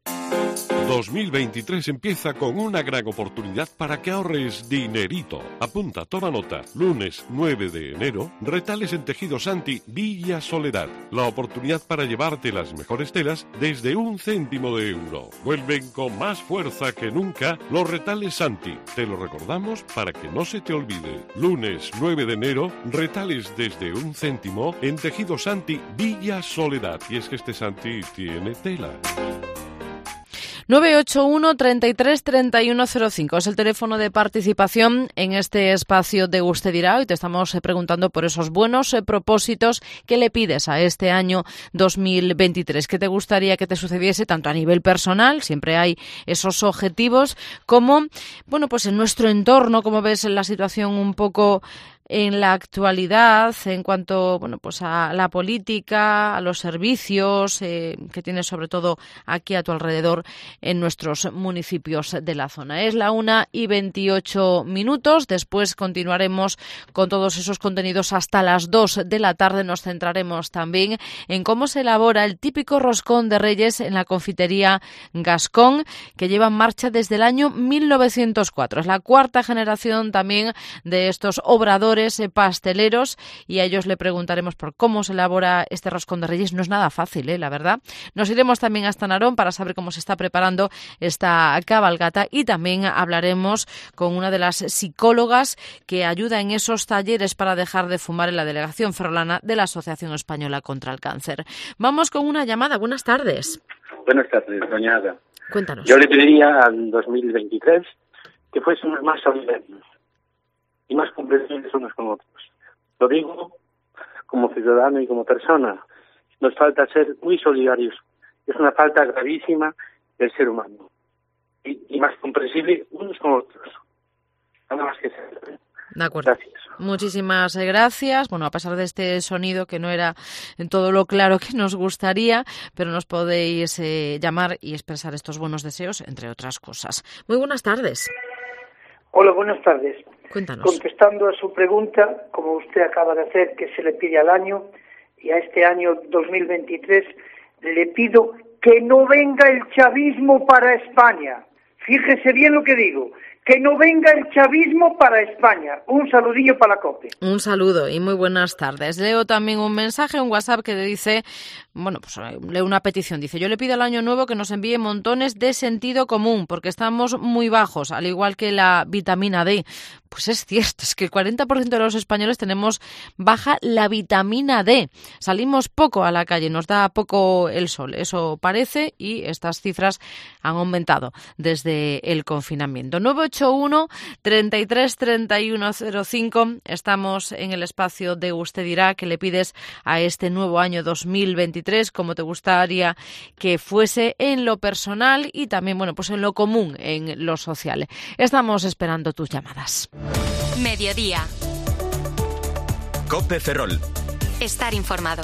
dos mil veintitrés empieza con una gran oportunidad para que ahorres dinerito. Apunta, toma nota. Lunes nueve de enero, retales en tejido Santi Villa Soledad. La oportunidad para llevarte las mejores telas desde un céntimo de euro. Vuelven con más fuerza que nunca los retales Santi. Te lo recordamos para que no se te olvide. Lunes nueve de enero, retales desde un céntimo en tejido Santi Villa Soledad. Y es que este Santi tiene tela. nueve ocho uno, treinta y tres, treinta y uno, cero cinco es el teléfono de participación en este espacio de Usted dirá. Hoy te estamos preguntando por esos buenos propósitos que le pides a este año dos mil veintitrés. ¿Qué te gustaría que te sucediese tanto a nivel personal? Siempre hay esos objetivos, como, bueno, pues en nuestro entorno, como ves en la situación un poco en la actualidad en cuanto, bueno, pues a la política, a los servicios eh, que tienes sobre todo aquí a tu alrededor en nuestros municipios de la zona. Es la una y veintiocho minutos. Después continuaremos con todos esos contenidos hasta las dos de la tarde. Nos centraremos también en cómo se elabora el típico roscón de Reyes en la confitería Gascón, que lleva en marcha desde el año mil novecientos cuatro. Es la cuarta generación también de estos obradores pasteleros y a ellos le preguntaremos por cómo se elabora este roscón de Reyes. No es nada fácil, ¿eh? La verdad. Nos iremos también hasta Narón para saber cómo se está preparando esta cabalgata y también hablaremos con una de las psicólogas que ayuda en esos talleres para dejar de fumar en la delegación ferrolana de la Asociación Española contra el Cáncer. Vamos con una llamada. Buenas tardes. Buenas tardes, doña Ada. Cuéntanos. Yo le pediría al dos mil veintitrés que fuésemos más solidarios y más comprensibles unos con otros. Lo digo como ciudadano y como persona. Nos falta ser muy solidarios. Es una falta gravísima del ser humano. Y, y más comprensible unos con otros. Nada más que ser. De acuerdo. Gracias. Muchísimas gracias. Bueno, a pesar de este sonido que no era en todo lo claro que nos gustaría, pero nos podéis eh, llamar y expresar estos buenos deseos, entre otras cosas. Muy buenas tardes. Hola, buenas tardes. Cuéntanos. Contestando a su pregunta, como usted acaba de hacer, que se le pide al año, y a este año dos mil veintitrés, le pido que no venga el chavismo para España. Fíjese bien lo que digo. Que no venga el chavismo para España. Un saludillo para la COPE. Un saludo y muy buenas tardes. Leo también un mensaje, un WhatsApp que dice, bueno, pues leo una petición. Dice, yo le pido al año nuevo que nos envíe montones de sentido común, porque estamos muy bajos, al igual que la vitamina D. Pues es cierto, es que el cuarenta por ciento de los españoles tenemos baja la vitamina D. Salimos poco a la calle, nos da poco el sol, eso parece, y estas cifras han aumentado desde el confinamiento. nueve ocho uno, treinta y tres, treinta y uno cero cinco, estamos en el espacio de Usted dirá, que le pides a este nuevo año dos mil veintitrés, como te gustaría que fuese en lo personal y también, bueno, pues en lo común, en lo social. Estamos esperando tus llamadas. Mediodía. COPE Ferrol. Estar informado.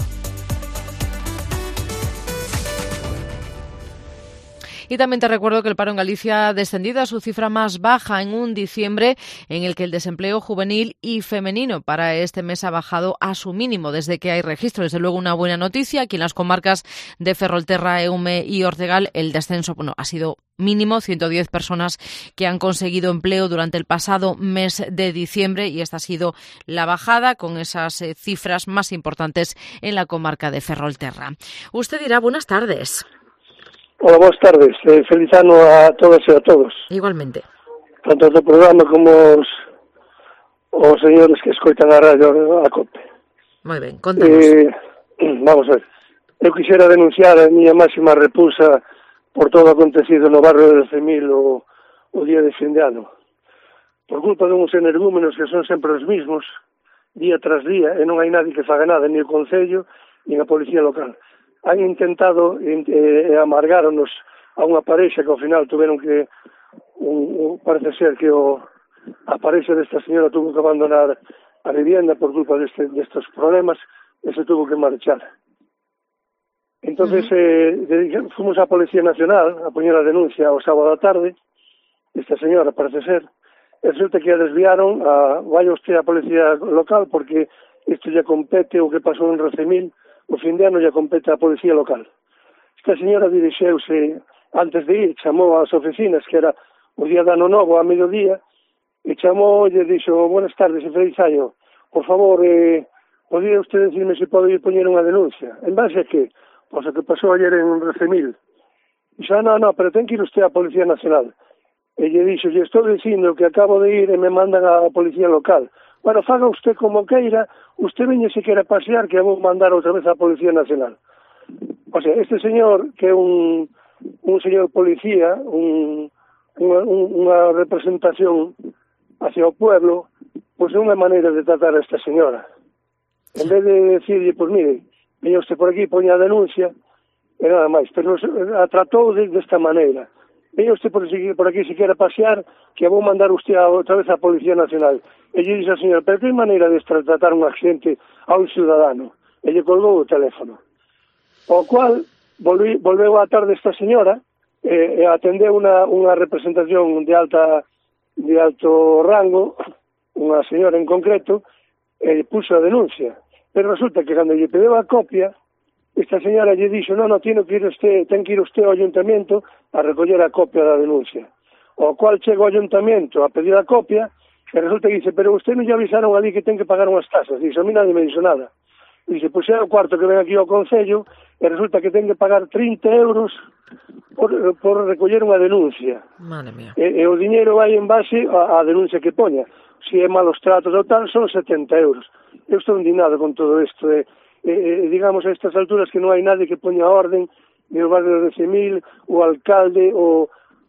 Y también te recuerdo que el paro en Galicia ha descendido a su cifra más baja en un diciembre en el que el desempleo juvenil y femenino para este mes ha bajado a su mínimo desde que hay registro. Desde luego una buena noticia. Aquí en las comarcas de Ferrolterra, Eume y Ortegal el descenso, bueno, ha sido mínimo, ciento diez personas que han conseguido empleo durante el pasado mes de diciembre y esta ha sido la bajada con esas eh, cifras más importantes en la comarca de Ferrolterra. Usted dirá, buenas tardes. Hola, buenas tardes. Eh, feliz ano a todas e a todos. Igualmente. Tanto do programa como os, os señores que escoitan a radio a COPE. Moi ben, contanos. Eh, vamos a ver. Eu quixera denunciar a miña máxima repulsa por todo o acontecido no barrio de Cemil o, o día de fin de ano. Por culpa de uns energúmenos que son sempre os mismos, día tras día, e non hai nadie que faga nada, ni o Concello, ni a Policía Local. Han intentado, eh, amargáronos a unha parexa que ao final tuveron que, un, un, parece ser que o, a parexa desta señora tuvo que abandonar a vivienda por culpa deste, destes problemas e se tuvo que marchar. Entonces, uh-huh. eh, fomos á Policía Nacional a poñer a denuncia o sábado da tarde, esta señora parece ser, e resulta que a desviaron a, vaya usted a Policía Local porque isto ya compete o que pasou en Recemil, o fin de ano ya compete a Policía Local. Esta señora dirixeuse, antes de ir, chamou ás oficinas, que era o día de ano novo, a mediodía, e chamou e dixo, buenas tardes, e feliz año, por favor, eh, podría usted decirme se pode ir poñer unha denuncia. En base a que? Pois a que pasou ayer en Recemil. Dixo, ah, no, no, pero ten que ir usted á Policía Nacional. E lle dixo, lle estou dicindo que acabo de ir e me mandan á Policía Local. Bueno, faga usted como queira, usted veñe se quere pasear que vou mandar outra vez á Policía Nacional. O sea, este señor, que é un, un señor policía, un, unha, unha representación hacia o pueblo, pois é unha maneira de tratar a esta señora. En vez de decirle, pois mire, veña usted por aquí, poña a denuncia, e nada máis, pero a tratou de, desta maneira. Veña usted por aquí, por aquí se quere pasear, que vou mandar usted a, outra vez á Policía Nacional. E lle dixe a señora, pero que maneira de tratar un accidente a un ciudadano? E lle colgou o teléfono. O cual, volví, volveu á tarde esta señora, e, e atendeu unha, unha representación de alta de alto rango, unha señora en concreto, e puxo a denuncia. Pero resulta que cando lle pediu a copia, esta señora lle dixo, no, no, tiene que ir usted, ten que ir usted ao ayuntamiento a recoller a copia da denuncia. O cual chego ao ayuntamiento a pedir a copia, e resulta que dice, pero usted non lle avisaron ali que ten que pagar unhas tasas. Dice, a mí nadie me dixo nada. Dice, pois é o cuarto que ven aquí ao Concello, e resulta que ten que pagar trinta euros por, por recoller unha denuncia. Madre mía. E, e o diñeiro vai en base a, a denuncia que poña. Se é malos tratos ou tal, son setenta euros. Eu estou indignado con todo isto. E, e, digamos, a estas alturas que non hai nadie que poña orden, ni o barrio de Cemil, o alcalde, o,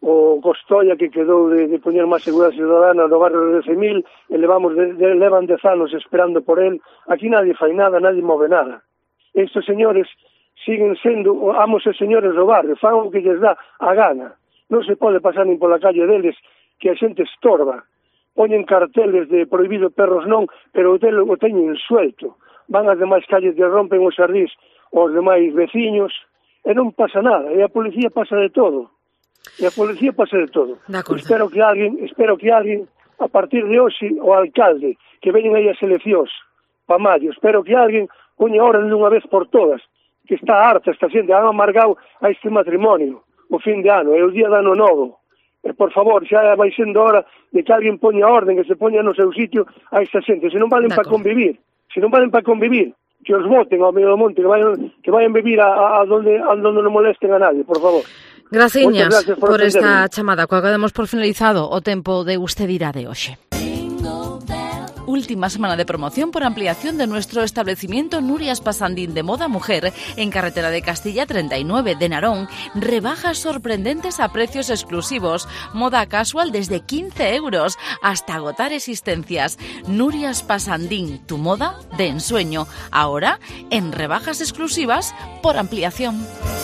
o Costoia, que quedou de, de poñer máis seguridade ciudadana no barrio de doce mil, e levamos de, de, levan dez anos esperando por él. Aquí nadie fai nada, nadie move nada. Estes señores siguen sendo amos e señores do barrio, fan o que lles dá a gana. Non se pode pasar nin pola calle deles, que a xente estorba. Poñen carteles de prohibido perros non, pero o hotel o teñen suelto. Van ás demais calles e rompen os xardís aos demais veciños, e non pasa nada, e a policía pasa de todo. E a policía pasa de todo. Espero que alguén, espero que alguén, a partir de hoxe, o alcalde, que veñen aí as eleccións pa maio, espero que alguén poña orden dunha vez por todas, que está harta esta xente, han amargado a este matrimonio, o fin de ano, é o día de ano novo. E, por favor, xa vai sendo hora de que alguén poña orden, que se poña no seu sitio a esta xente. Se non valen para convivir, se non valen para convivir, que os voten ao medio do monte, que vayan, que vayan vivir a, a, a donde, a donde non molesten a nadie, por favor. Graciñas por, por esta chamada. Coa que demos por finalizado o tempo de Usted Dirá de hoxe. Última semana de promoción por ampliación de nuestro establecimiento Nurias Pasandín de Moda Mujer en Carretera de Castilla treinta y nueve de Narón. Rebajas sorprendentes a precios exclusivos. Moda casual desde quince euros hasta agotar existencias. Nurias Pasandín, tu moda de ensueño. Ahora en rebajas exclusivas por ampliación.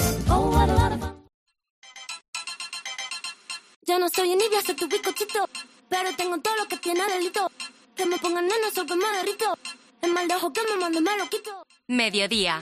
Yo no soy envidia, soy tu bizcochito, pero tengo todo lo que tiene delito. Que me pongan nena, sol que me derrito. El mal de ojo que me mande me lo quito. Mediodía.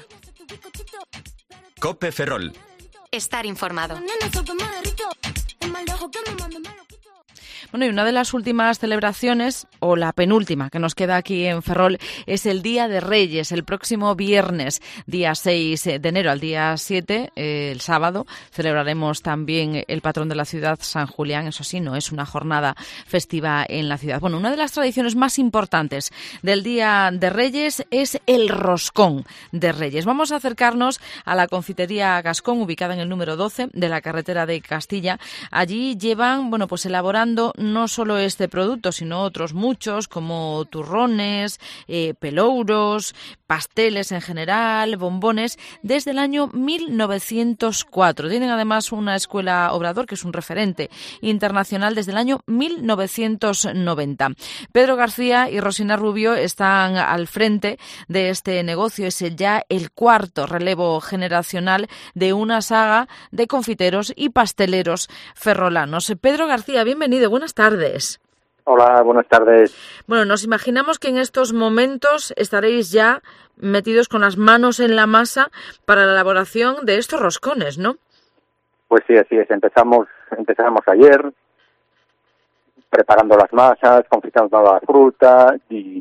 Cope Ferrol. Estar informado. Nena, sol que me derrito. El mal de ojo que me mande me lo quito. Bueno, y una de las últimas celebraciones, o la penúltima que nos queda aquí en Ferrol, es el Día de Reyes, el próximo viernes, día seis de enero al día siete, eh, el sábado, celebraremos también el patrón de la ciudad, San Julián. Eso sí, no es una jornada festiva en la ciudad. Bueno, una de las tradiciones más importantes del Día de Reyes es el roscón de Reyes. Vamos a acercarnos a la confitería Gascón, ubicada en el número doce de la carretera de Castilla. Allí llevan, bueno, pues elaborando no solo este producto, sino otros muchos, como turrones, eh, pelouros, pasteles en general, bombones, desde el año mil novecientos cuatro. Tienen además una escuela Obrador, que es un referente internacional desde el año mil novecientos noventa. Pedro García y Rosina Rubio están al frente de este negocio. Es ya el cuarto relevo generacional de una saga de confiteros y pasteleros ferrolanos. Pedro García, bienvenido, buenas tardes. Hola, buenas tardes. Bueno, nos imaginamos que en estos momentos estaréis ya metidos con las manos en la masa para la elaboración de estos roscones, ¿no? Pues sí, así es. Empezamos, empezamos ayer preparando las masas, confitando la fruta y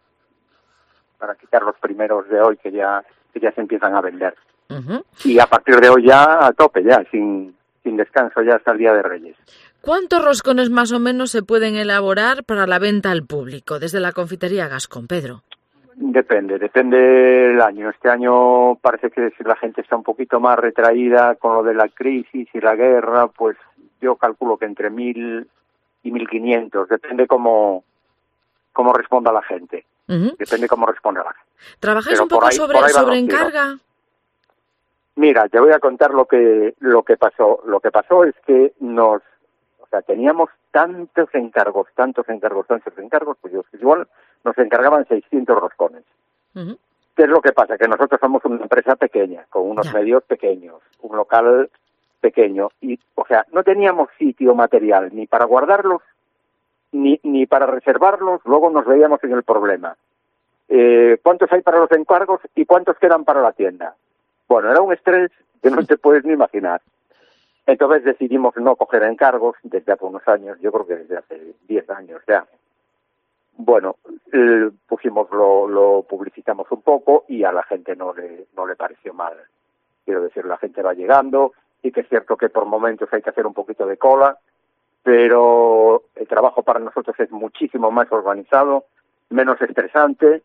para quitar los primeros de hoy que ya que ya se empiezan a vender. Uh-huh. Y a partir de hoy ya a tope, ya sin sin descanso, ya hasta el Día de Reyes. ¿Cuántos roscones más o menos se pueden elaborar para la venta al público desde la confitería Gascón, Pedro? Depende, depende del año. Este año parece que si la gente está un poquito más retraída con lo de la crisis y la guerra, pues yo calculo que entre mil y mil quinientos, depende cómo, cómo responda la gente. Uh-huh. Depende cómo responda la gente. ¿Trabajáis Pero un poco ahí, sobre, sobre encarga? Mira, te voy a contar lo que lo que pasó. Lo que pasó es que nos O sea, teníamos tantos encargos, tantos encargos, tantos encargos, pues igual nos encargaban seiscientos roscones. Uh-huh. ¿Qué es lo que pasa? Que nosotros somos una empresa pequeña, con unos yeah. medios pequeños, un local pequeño, y, o sea, no teníamos sitio material ni para guardarlos, ni, ni para reservarlos, luego nos veíamos en el problema. Eh, ¿Cuántos hay para los encargos y cuántos quedan para la tienda? Bueno, era un estrés que no te puedes ni imaginar. Entonces decidimos no coger encargos desde hace unos años, yo creo que desde hace diez años ya. Bueno, eh, pusimos, lo, lo publicitamos un poco y a la gente no le, no le pareció mal. Quiero decir, la gente va llegando y que es cierto que por momentos hay que hacer un poquito de cola, pero el trabajo para nosotros es muchísimo más organizado, menos estresante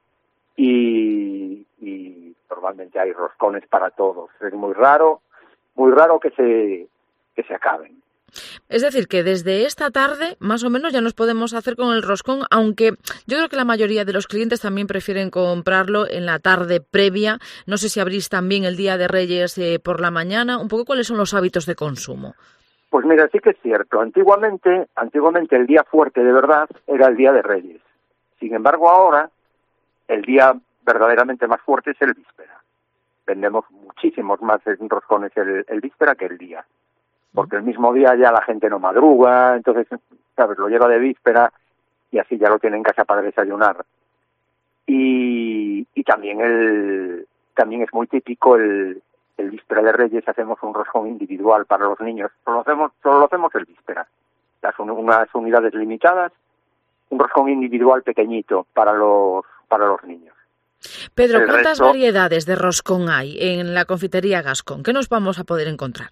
y, y normalmente hay roscones para todos. Es muy raro, muy raro que se... que se acaben. Es decir, que desde esta tarde, más o menos, ya nos podemos hacer con el roscón, aunque yo creo que la mayoría de los clientes también prefieren comprarlo en la tarde previa. No sé si abrís también el Día de Reyes eh, por la mañana. Un poco, ¿cuáles son los hábitos de consumo? Pues mira, sí que es cierto. Antiguamente, antiguamente el día fuerte de verdad era el Día de Reyes. Sin embargo, ahora el día verdaderamente más fuerte es el víspera. Vendemos muchísimos más roscones el, el víspera que el día. Porque el mismo día ya la gente no madruga, entonces, ¿sabes? Lo lleva de víspera y así ya lo tiene en casa para desayunar. Y, y también el también es muy típico el, el víspera de Reyes, hacemos un roscón individual para los niños. Solo hacemos, solo lo hacemos el víspera. Las unas unidades limitadas, un roscón individual pequeñito para los para los niños. Pedro, El ¿cuántas resto, variedades de roscón hay en la confitería Gascón? ¿Qué nos vamos a poder encontrar?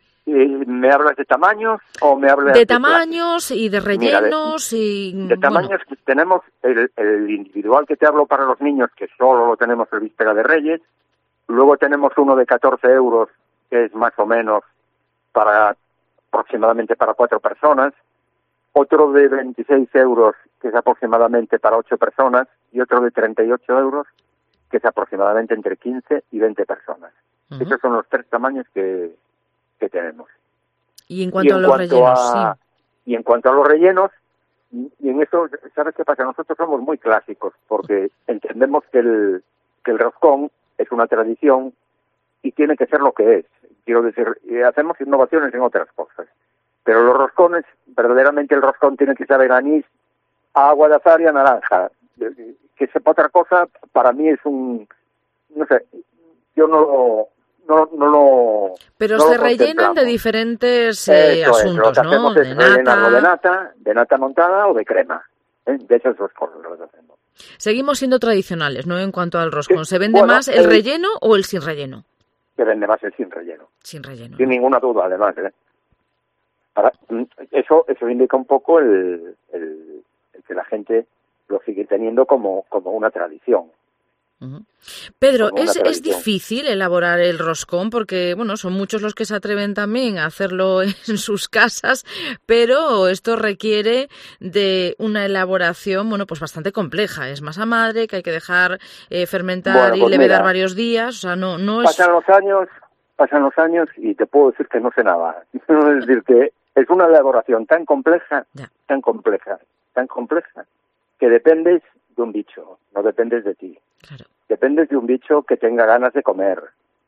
¿Me hablas de tamaños o me hablas de... De tamaños y de rellenos. Mira, de, y de tamaños bueno. Tenemos el, el individual que te hablo para los niños, que solo lo tenemos el víspera de Reyes. Luego tenemos uno de catorce euros, que es más o menos para aproximadamente para cuatro personas. Otro de veintiséis euros, que es aproximadamente para ocho personas. Y otro de treinta y ocho euros, que es aproximadamente entre quince y veinte personas. Uh-huh. Esos son los tres tamaños que... que tenemos. Y en cuanto y en a los cuanto rellenos, a, sí. Y en cuanto a los rellenos, y en eso, ¿sabes qué pasa? Nosotros somos muy clásicos, porque entendemos que el, que el roscón es una tradición y tiene que ser lo que es. Quiero decir, hacemos innovaciones en otras cosas. Pero los roscones, verdaderamente el roscón tiene que saber a anís, a agua de azar y a naranja. Que sepa otra cosa, para mí es un... no sé, yo no lo... No, no lo Pero no se lo rellenan de diferentes eh, Eso asuntos, es, lo que ¿no? hacemos es de rellenarlo nata. de nata, de nata montada o de crema. ¿eh? De esas dos cosas lo que hacemos. Seguimos siendo tradicionales, ¿no? En cuanto al roscón. ¿Se vende bueno, más el, el relleno o el sin relleno? Se vende más el sin relleno. Sin relleno. Sin ¿no? ninguna duda, además. ¿eh? Para, eso, eso indica un poco el, el, el que la gente lo sigue teniendo como, como una tradición. Uh-huh. Pedro, ¿es, ¿es difícil elaborar el roscón? Porque, bueno, son muchos los que se atreven también a hacerlo en sus casas, pero esto requiere de una elaboración, bueno, pues bastante compleja. Es masa madre que hay que dejar eh, fermentar bueno, pues y levedar mira, varios días, o sea, no, no es... Pasan los años, pasan los años y te puedo decir que no sé nada. Es decir, que es una elaboración tan compleja, ya. tan compleja, tan compleja, que dependes de un bicho, no dependes de ti. Claro. Dependes de un bicho que tenga ganas de comer,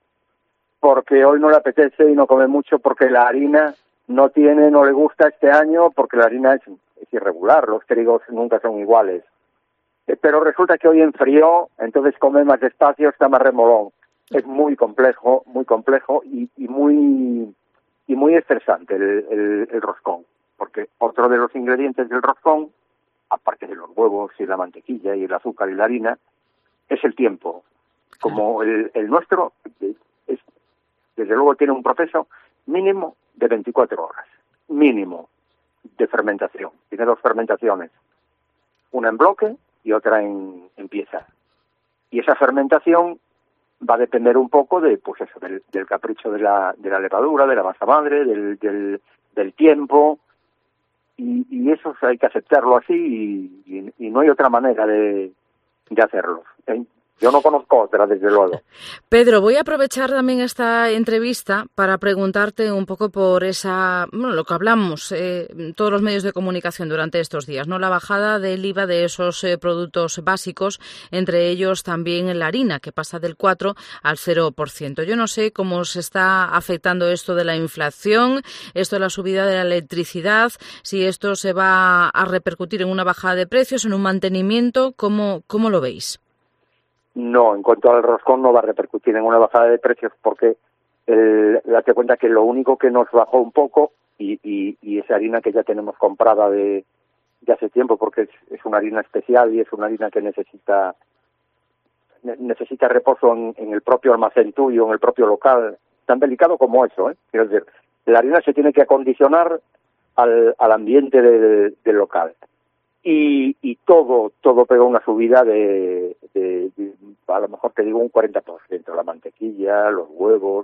porque hoy no le apetece y no come mucho porque la harina no tiene, no le gusta este año, porque la harina es, es irregular, los trigos nunca son iguales. Eh, pero resulta que hoy enfrió, entonces come más despacio, está más remolón. Es muy complejo, muy complejo y, y muy y muy estresante el, el, el roscón, porque otro de los ingredientes del roscón, aparte de los huevos y la mantequilla y el azúcar y la harina, es el tiempo. Como el, el nuestro, es, desde luego tiene un proceso mínimo de veinticuatro horas, mínimo de fermentación. Tiene dos fermentaciones, una en bloque y otra en, en pieza. Y esa fermentación va a depender un poco de, pues eso, del, del capricho de la, de la levadura, de la masa madre, del, del, del tiempo. Y, y eso hay que aceptarlo así y, y, y no hay otra manera de, de hacerlo. ¿eh? Yo no conozco otra, desde luego. Pedro, voy a aprovechar también esta entrevista para preguntarte un poco por esa, bueno, lo que hablamos eh, todos los medios de comunicación durante estos días, ¿no? La bajada del I V A de esos eh, productos básicos, entre ellos también la harina, que pasa del cuatro al cero por ciento. Yo no sé cómo se está afectando esto de la inflación, esto de la subida de la electricidad, si esto se va a repercutir en una bajada de precios, en un mantenimiento, ¿cómo, cómo lo veis? No, en cuanto al roscón no va a repercutir en una bajada de precios porque el, date cuenta que lo único que nos bajó un poco y, y, y esa harina que ya tenemos comprada de, de hace tiempo porque es, es una harina especial y es una harina que necesita necesita reposo en, en el propio almacén tuyo, en el propio local, tan delicado como eso, ¿eh? Quiero decir, la harina se tiene que acondicionar al, al ambiente del, del local. Y, y todo todo pegó una subida de, de, de, a lo mejor te digo un cuarenta por ciento, la mantequilla, los huevos,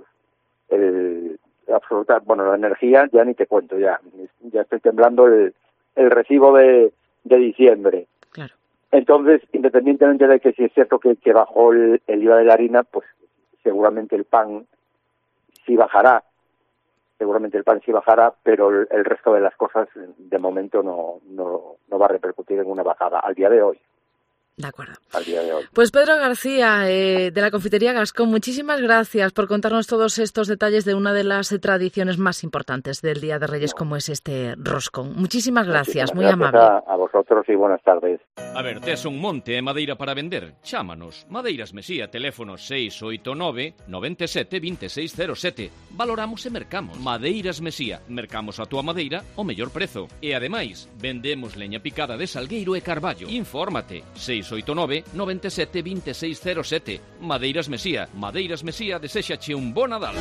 el, absoluta, bueno, la energía ya ni te cuento, ya ya estoy temblando el, el recibo de, de diciembre. Claro. Entonces, independientemente de que si es cierto que, que bajó el, el I V A de la harina, pues seguramente el pan sí bajará, seguramente el pan sí bajará, pero el, el resto de las cosas de momento no, no, no va a repercutir en una bajada al día de hoy. De acuerdo. Al día de hoy. Pues Pedro García, eh, de la Confitería Gascón, muchísimas gracias por contarnos todos estos detalles de una de las eh, tradiciones más importantes del Día de Reyes, no. como es este roscón. Muchísimas gracias, Muchísimas muy gracias amable. A, a vosotros y buenas tardes. A ver, tes un monte de madeira para vender? Chámanos. Madeiras Mesía, teléfono seis oito nove, nove sete, dos seis cero sete. Valoramos e mercamos. Madeiras Mesía, mercamos a túa madeira ao mellor prezo. E ademais, vendemos leña picada de salgueiro e carballo. Infórmate, seis oito nove, nove sete, dos seis cero sete. Madeiras Mesía. Madeiras Mesía deséxache un bo Nadal.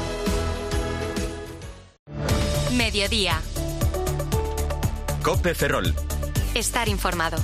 Mediodía. Cope Ferrol. Estar informado.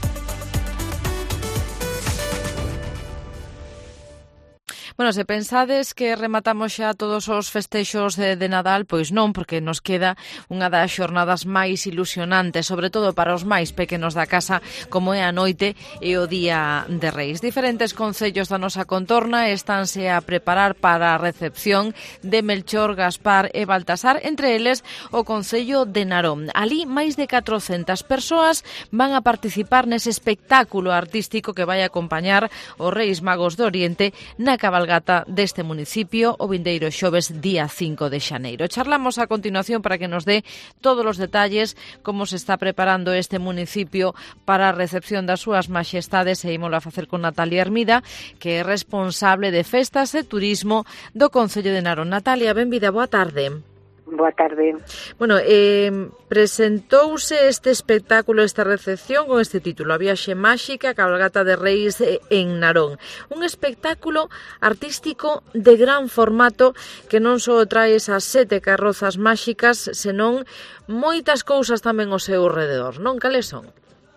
Bueno, se pensades que rematamos xa todos os festexos de, de Nadal, pois non, porque nos queda unha das xornadas máis ilusionantes, sobre todo para os máis pequenos da casa, como é a noite e o Día de Reis. Diferentes concellos da nosa contorna estánse a preparar para a recepción de Melchor, Gaspar e Baltasar, entre eles o Concello de Narón. Ali, máis de catrocentas persoas van a participar nese espectáculo artístico que vai acompañar os Reis Magos do Oriente na cabalgata deste municipio o vindeiro xoves día cinco de xaneiro. Charlamos a continuación para que nos dé todos os detalles como se está preparando este municipio para a recepción das súas maxestades e ímolo a facer con Natalia Hermida, que é responsable de festas e turismo do Concello de Narón. Natalia, benvida, boa tarde. Boa tarde. Bueno, eh, presentouse este espectáculo, esta recepción con este título, A Viaxe Máxica, Cabalgata de Reis en Narón. Un espectáculo artístico de gran formato que non só trae esas sete carrozas máxicas, senón moitas cousas tamén ao seu redor, non? Cales son?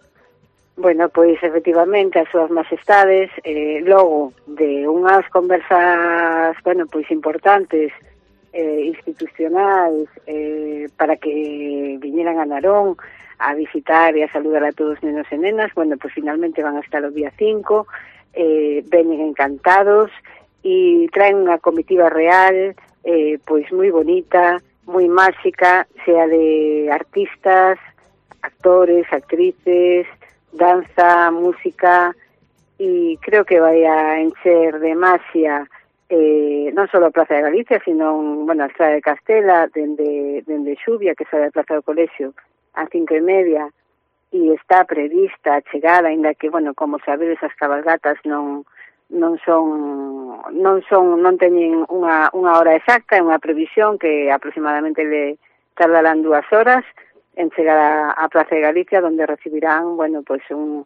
Bueno, pois efectivamente as súas majestades, eh, logo de unhas conversas, bueno, pois importantes, Eh, institucionais eh, para que viñeran a Narón a visitar e a saludar a todos os nenos e nenas, bueno, pues finalmente van a estar o día cinco, eh, veñen encantados e traen unha comitiva real eh, pois moi bonita, moi máxica, sea de artistas, actores, actrices, danza, música, e creo que vai a encher de maxia Eh, non só a Plaza de Galicia, sino, bueno, a Estrada de Castela, dende, dende Xubia, que sale a Plaza do Colexio, a cinco e media, e está prevista a chegada, ainda que, bueno, como sabedes, as cabalgatas non non son non son non teñen unha, unha hora exacta, é unha previsión que aproximadamente le tardarán dúas horas en chegar a, a Plaza de Galicia, donde recibirán, bueno, pois pues un,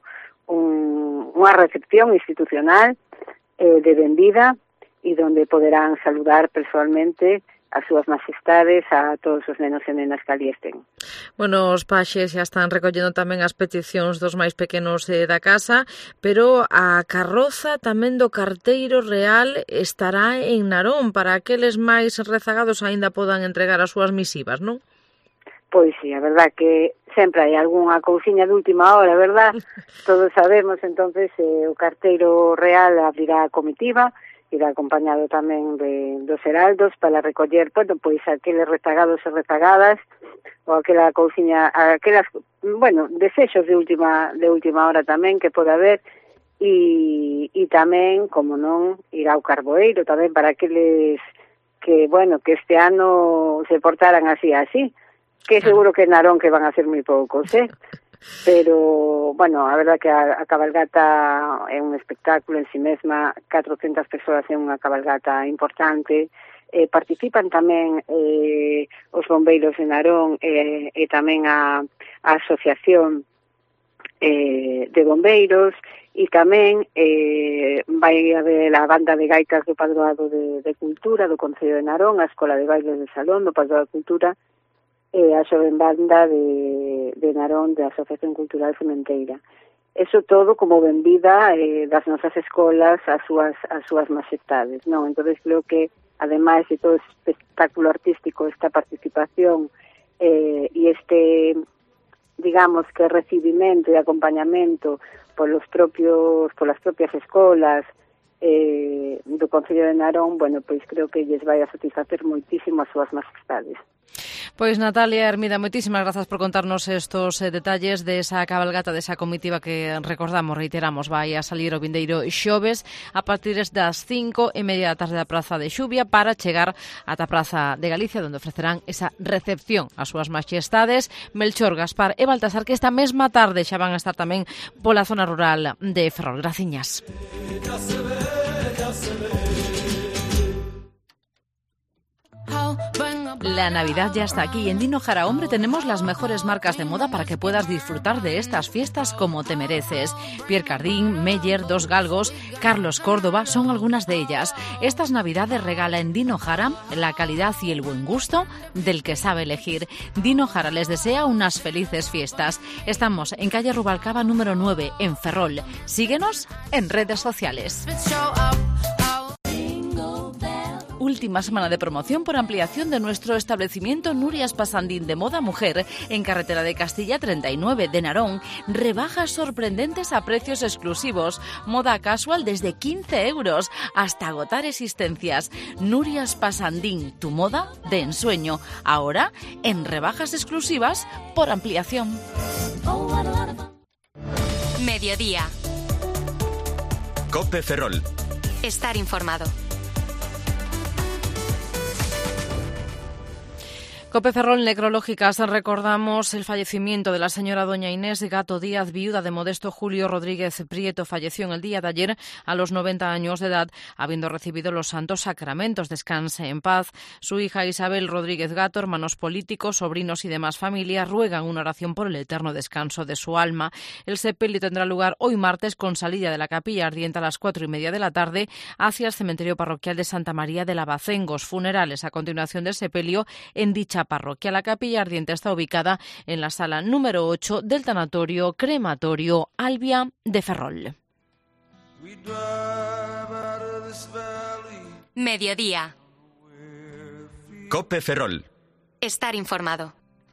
un, unha recepción institucional eh, de benvida, e donde poderán saludar personalmente as súas majestades a todos os nenos e nenas que ali estén. Bueno, os paxes xa están recollendo tamén as peticións dos máis pequenos eh, da casa, pero a carroza tamén do carteiro real estará en Narón para aqueles máis rezagados aínda podan entregar as súas misivas, non? Pois sí, a verdad que sempre hai algunha cousiña de última hora, verdad? Todos sabemos, entonces, eh, o carteiro real abrirá a comitiva, irá acompañado tamén de dos heraldos para recoller, bueno, pois aqueles rezagados e rezagadas ou aquela cousiña, aquelas, bueno, desexos de última de última hora tamén que pode haber e, e tamén, como non, irá ao carboeiro tamén para aqueles que, bueno, que este ano se portaran así así, que seguro que en Narón que van a ser moi poucos, eh? Pero, bueno, a verdad que a, a cabalgata é un espectáculo en si mesma, catrocentas persoas é unha cabalgata importante, eh, participan tamén eh, os bombeiros de Narón eh, e tamén a, a asociación eh, de bombeiros e tamén eh, vai haber a banda de gaitas do Padroado de, de Cultura do Concello de Narón, a Escola de Bailes de Salón do Padroado de Cultura e a xoven banda de, de Narón da Asociación Cultural Sementeira. Eso todo como benvida eh, das nosas escolas ás súas, ás súas majestades, non? Entón, creo que, ademais de todo este espectáculo artístico, esta participación eh, e este, digamos, que recibimento e acompañamento polos propios, polas propias escolas eh, do Concello de Narón, bueno, pois creo que lles vai a satisfacer moitísimo as súas majestades. Pois Natalia Hermida, moitísimas grazas por contarnos estos eh, detalles de esa cabalgata, de esa comitiva que recordamos, reiteramos, vai a salir o vindeiro xoves a partir das cinco e media da tarde da Praza de Xubia para chegar ata a Praza de Galicia, onde ofrecerán esa recepción ás súas maxestades Melchor, Gaspar e Baltasar, que esta mesma tarde xa van a estar tamén pola zona rural de Ferrol. Graciñas. La Navidad ya está aquí y en Dino Jara Hombre tenemos las mejores marcas de moda para que puedas disfrutar de estas fiestas como te mereces. Pierre Cardin, Meyer, Dos Galgos, Carlos Córdoba son algunas de ellas. Estas Navidades regala en Dino Jara la calidad y el buen gusto del que sabe elegir. Dino Jara les desea unas felices fiestas. Estamos en calle Rubalcaba número nueve en Ferrol. Síguenos en redes sociales. Última semana de promoción por ampliación de nuestro establecimiento Nurias Pasandín de Moda Mujer en Carretera de Castilla treinta y nueve de Narón. Rebajas sorprendentes a precios exclusivos. Moda casual desde quince euros hasta agotar existencias. Nurias Pasandín, tu moda de ensueño. Ahora en rebajas exclusivas por ampliación. Mediodía. COPE Ferrol. Estar informado. COPE Ferrol Necrológicas, recordamos el fallecimiento de la señora doña Inés Gato Díaz, viuda de Modesto Julio Rodríguez Prieto. Falleció en el día de ayer a los noventa años de edad, habiendo recibido los santos sacramentos. Descanse en paz. Su hija Isabel Rodríguez Gato, hermanos políticos, sobrinos y demás familia ruegan una oración por el eterno descanso de su alma. El sepelio tendrá lugar hoy martes con salida de la capilla ardiente a las cuatro y media de la tarde hacia el cementerio parroquial de Santa María de Lavacengos. Funerales a continuación del sepelio en dicha parroquia. La capilla ardiente está ubicada en la sala número ocho del tanatorio crematorio Albia de Ferrol. Mediodía. COPE Ferrol. Estar informado.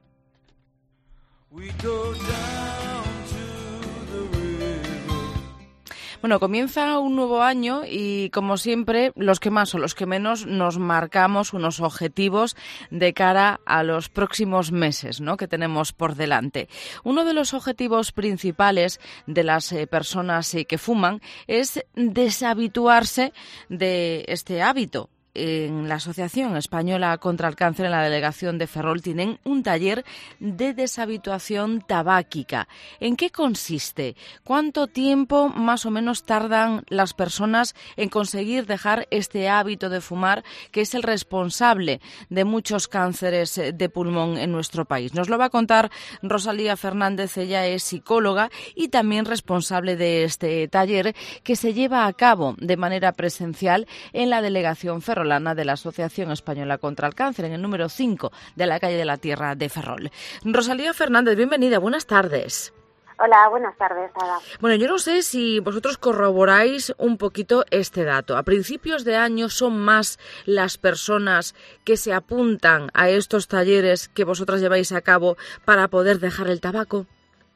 Bueno, comienza un nuevo año y, como siempre, los que más o los que menos nos marcamos unos objetivos de cara a los próximos meses, ¿no?, que tenemos por delante. Uno de los objetivos principales de las eh, personas eh, que fuman es deshabituarse de este hábito. En la Asociación Española contra el Cáncer, en la delegación de Ferrol, tienen un taller de deshabituación tabáquica. ¿En qué consiste? ¿Cuánto tiempo más o menos tardan las personas en conseguir dejar este hábito de fumar, que es el responsable de muchos cánceres de pulmón en nuestro país? Nos lo va a contar Rosalía Fernández. Ella es psicóloga y también responsable de este taller, que se lleva a cabo de manera presencial en la delegación Ferrol de la Asociación Española contra el Cáncer, en el número cinco de la calle de la Tierra de Ferrol. Rosalía Fernández, bienvenida, buenas tardes. Hola, buenas tardes, Ada. Bueno, yo no sé si vosotros corroboráis un poquito este dato. A principios de año son más las personas que se apuntan a estos talleres que vosotras lleváis a cabo para poder dejar el tabaco.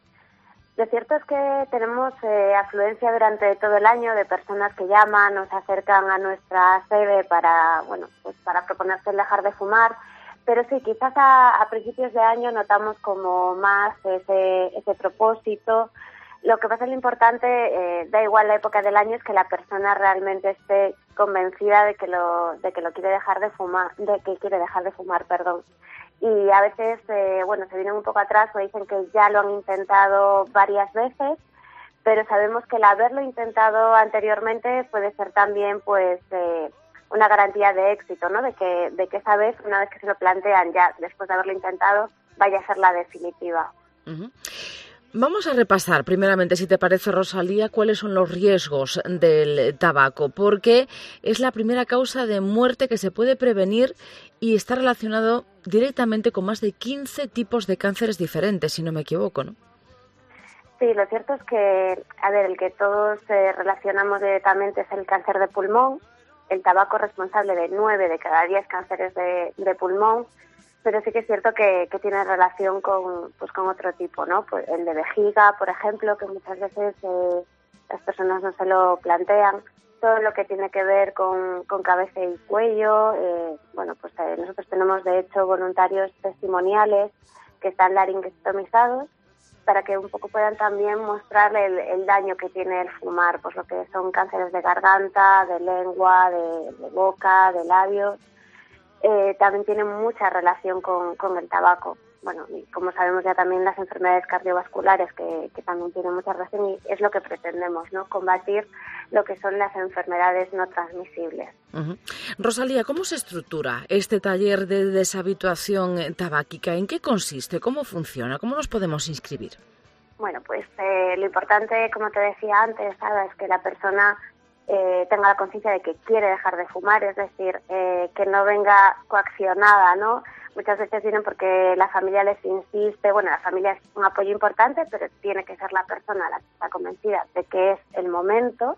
Lo cierto es que tenemos eh, afluencia durante todo el año de personas que llaman, nos acercan a nuestra sede para, bueno, pues para proponerse el dejar de fumar, pero sí, quizás a, a principios de año notamos como más ese, ese propósito. Lo que pasa es lo importante, eh, da igual la época del año, es que la persona realmente esté convencida de que lo, de que lo quiere dejar de fumar, de que quiere dejar de fumar, perdón. Y a veces, eh, bueno, se vienen un poco atrás o dicen que ya lo han intentado varias veces, pero sabemos que el haberlo intentado anteriormente puede ser también, pues, eh, una garantía de éxito, ¿no? De que, de que esa vez, una vez que se lo plantean ya después de haberlo intentado, vaya a ser la definitiva. Uh-huh. Vamos a repasar, primeramente, si te parece, Rosalía, cuáles son los riesgos del tabaco, porque es la primera causa de muerte que se puede prevenir y está relacionado directamente con más de quince tipos de cánceres diferentes, si no me equivoco, ¿no? Sí, lo cierto es que, a ver, el que todos eh, relacionamos directamente es el cáncer de pulmón. El tabaco es responsable de nueve de cada diez cánceres de, de pulmón, pero sí que es cierto que, que tiene relación con, pues, con otro tipo, ¿no? Pues el de vejiga, por ejemplo, que muchas veces eh, las personas no se lo plantean. todo lo que tiene que ver con, con cabeza y cuello. Eh, bueno, pues eh, nosotros tenemos de hecho voluntarios testimoniales que están laringostomizados para que un poco puedan también mostrar el, el daño que tiene el fumar, pues lo que son cánceres de garganta, de lengua, de, de boca, de labios. Eh, también tiene mucha relación con, con el tabaco. Bueno, y como sabemos ya también las enfermedades cardiovasculares que, que también tienen mucha relación, y es lo que pretendemos, ¿no? Combatir lo que son las enfermedades no transmisibles. Uh-huh. Rosalía, ¿cómo se estructura este taller de deshabituación tabáquica? ¿En qué consiste? ¿Cómo funciona? ¿Cómo nos podemos inscribir? Bueno, pues eh, lo importante, como te decía antes, Ada, es que la persona eh, tenga la conciencia de que quiere dejar de fumar, es decir, eh, que no venga coaccionada, ¿no? Muchas veces vienen porque la familia les insiste. Bueno, la familia es un apoyo importante, pero tiene que ser la persona la que está convencida de que es el momento.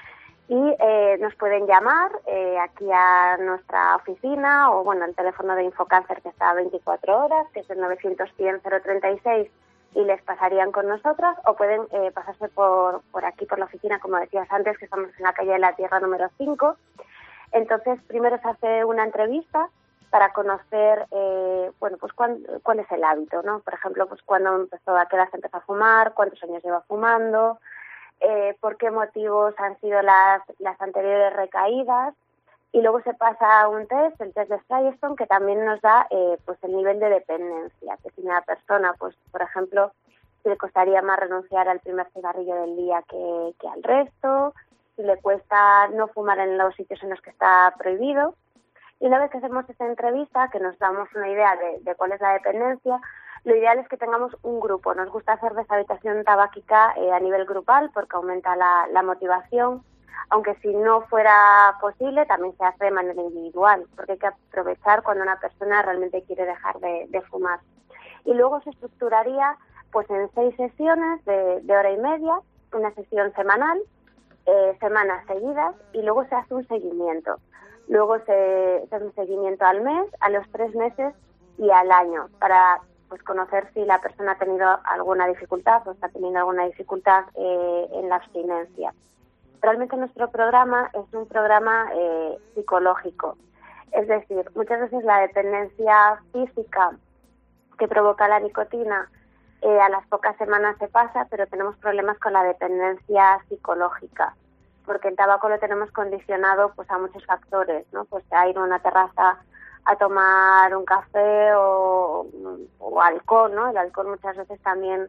Y eh, nos pueden llamar eh, aquí a nuestra oficina o, bueno, el teléfono de Infocáncer, que está a veinticuatro horas, que es el novecientos cien cero treinta y seis, y les pasarían con nosotras, o pueden eh, pasarse por, por aquí, por la oficina, como decías antes, que estamos en la calle de la Tierra número cinco. Entonces, primero se hace una entrevista para conocer, eh, bueno, pues cuál, cuál es el hábito, ¿no? Por ejemplo, pues cuándo empezó a qué empezó a fumar, cuántos años lleva fumando, eh, por qué motivos han sido las, las anteriores recaídas, y luego se pasa a un test, el test de Firestone, que también nos da eh, pues el nivel de dependencia que tiene la persona. Pues, por ejemplo, si le costaría más renunciar al primer cigarrillo del día que, que al resto, si le cuesta no fumar en los sitios en los que está prohibido. Y una vez que hacemos esta entrevista, que nos damos una idea de, de cuál es la dependencia, lo ideal es que tengamos un grupo. Nos gusta hacer deshabituación tabáquica eh, a nivel grupal porque aumenta la, la motivación, aunque si no fuera posible también se hace de manera individual, porque hay que aprovechar cuando una persona realmente quiere dejar de, de fumar. Y luego se estructuraría pues en seis sesiones de, de hora y media, una sesión semanal, eh, semanas seguidas, y luego se hace un seguimiento. Luego se, se hace un seguimiento al mes, a los tres meses y al año, para pues conocer si la persona ha tenido alguna dificultad o está teniendo alguna dificultad eh, en la abstinencia. Realmente nuestro programa es un programa eh, psicológico. Es decir, muchas veces la dependencia física que provoca la nicotina eh, a las pocas semanas se pasa, pero tenemos problemas con la dependencia psicológica, porque el tabaco lo tenemos condicionado pues a muchos factores, ¿no? Pues a ir a una terraza a tomar un café o, o alcohol, ¿no? El alcohol muchas veces también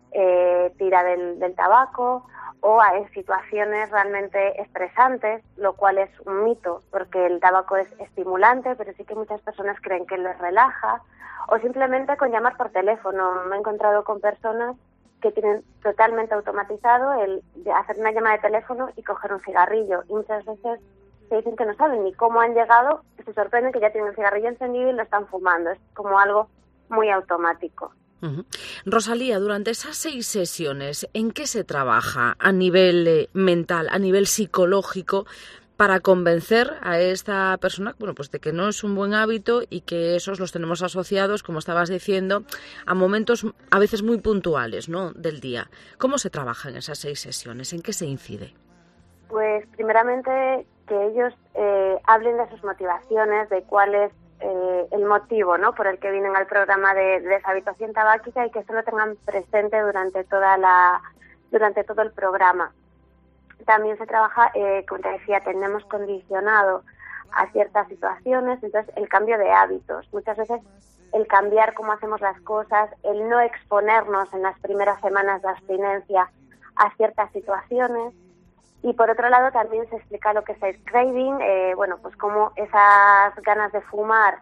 eh, tira del, del tabaco, o a en situaciones realmente estresantes, lo cual es un mito, porque el tabaco es estimulante, pero sí que muchas personas creen que les relaja, o simplemente con llamar por teléfono. Me he encontrado con personas que tienen totalmente automatizado el de hacer una llamada de teléfono y coger un cigarrillo, y muchas veces se dicen que no saben ni cómo han llegado, se sorprenden que ya tienen el cigarrillo encendido y lo están fumando. Es como algo muy automático. Uh-huh. Rosalía, durante esas seis sesiones, ¿en qué se trabaja a nivel eh, mental, a nivel psicológico, para convencer a esta persona, bueno, pues de que no es un buen hábito y que esos los tenemos asociados, como estabas diciendo, a momentos a veces muy puntuales, ¿no?, del día? ¿Cómo se trabaja en esas seis sesiones? ¿En qué se incide? Pues primeramente que ellos eh, hablen de sus motivaciones, de cuál es eh, el motivo, ¿no?, por el que vienen al programa de, de deshabituación tabáquica, y que eso lo tengan presente durante toda la durante todo el programa. También se trabaja, eh, como te decía, tenemos condicionado a ciertas situaciones, entonces el cambio de hábitos. Muchas veces el cambiar cómo hacemos las cosas, el no exponernos en las primeras semanas de abstinencia a ciertas situaciones. Y por otro lado también se explica lo que es el craving, eh, bueno, pues cómo esas ganas de fumar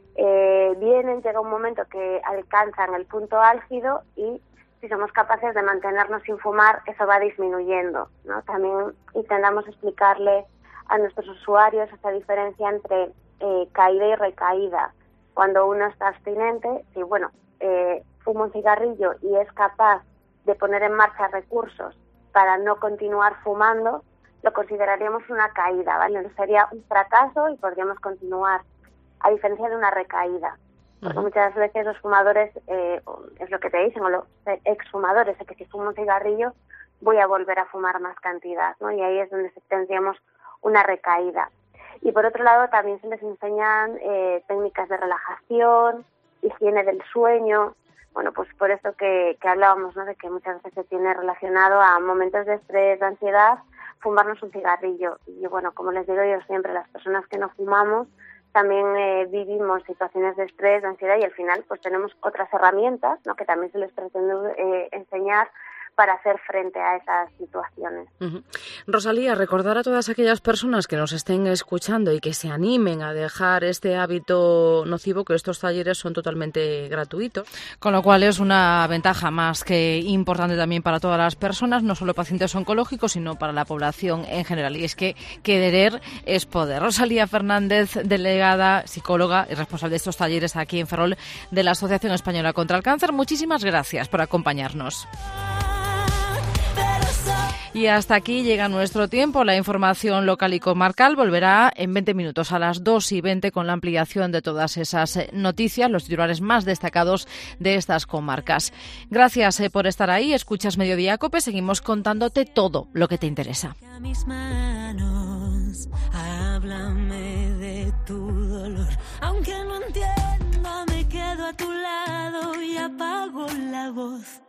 eh, vienen, llega un momento que alcanzan el punto álgido, y si somos capaces de mantenernos sin fumar, eso va disminuyendo, ¿no? También intentamos explicarle a nuestros usuarios esa diferencia entre eh, caída y recaída. Cuando uno está abstinente, si bueno, eh, fuma un cigarrillo y es capaz de poner en marcha recursos para no continuar fumando, lo consideraríamos una caída, ¿vale? No sería un fracaso y podríamos continuar, a diferencia de una recaída. Porque muchas veces los fumadores, eh, es lo que te dicen, o los exfumadores, es que si fumo un cigarrillo voy a volver a fumar más cantidad, ¿no? Y ahí es donde tendríamos una recaída. Y por otro lado también se les enseñan eh, técnicas de relajación, higiene del sueño. Bueno, pues por esto que, que hablábamos, ¿no? De que muchas veces se tiene relacionado a momentos de estrés, de ansiedad, fumarnos un cigarrillo. Y bueno, como les digo yo siempre, las personas que no fumamos también eh, vivimos situaciones de estrés, de ansiedad, y al final pues tenemos otras herramientas, ¿no? Que también se les pretende eh, enseñar para hacer frente a esas situaciones. Uh-huh. Rosalía, recordar a todas aquellas personas que nos estén escuchando y que se animen a dejar este hábito nocivo, que estos talleres son totalmente gratuitos. Con lo cual es una ventaja más que importante también para todas las personas, no solo pacientes oncológicos, sino para la población en general. Y es que querer es poder. Rosalía Fernández, delegada, psicóloga y responsable de estos talleres aquí en Ferrol de la Asociación Española contra el Cáncer, muchísimas gracias por acompañarnos. Y hasta aquí llega nuestro tiempo. La información local y comarcal volverá en veinte minutos a las dos y veinte con la ampliación de todas esas noticias, los titulares más destacados de estas comarcas. Gracias eh, por estar ahí. Escuchas Mediodía Cope. Seguimos contándote todo lo que te interesa. Mis manos, háblame de tu dolor. Aunque no entienda, me quedo a tu lado y apago la voz.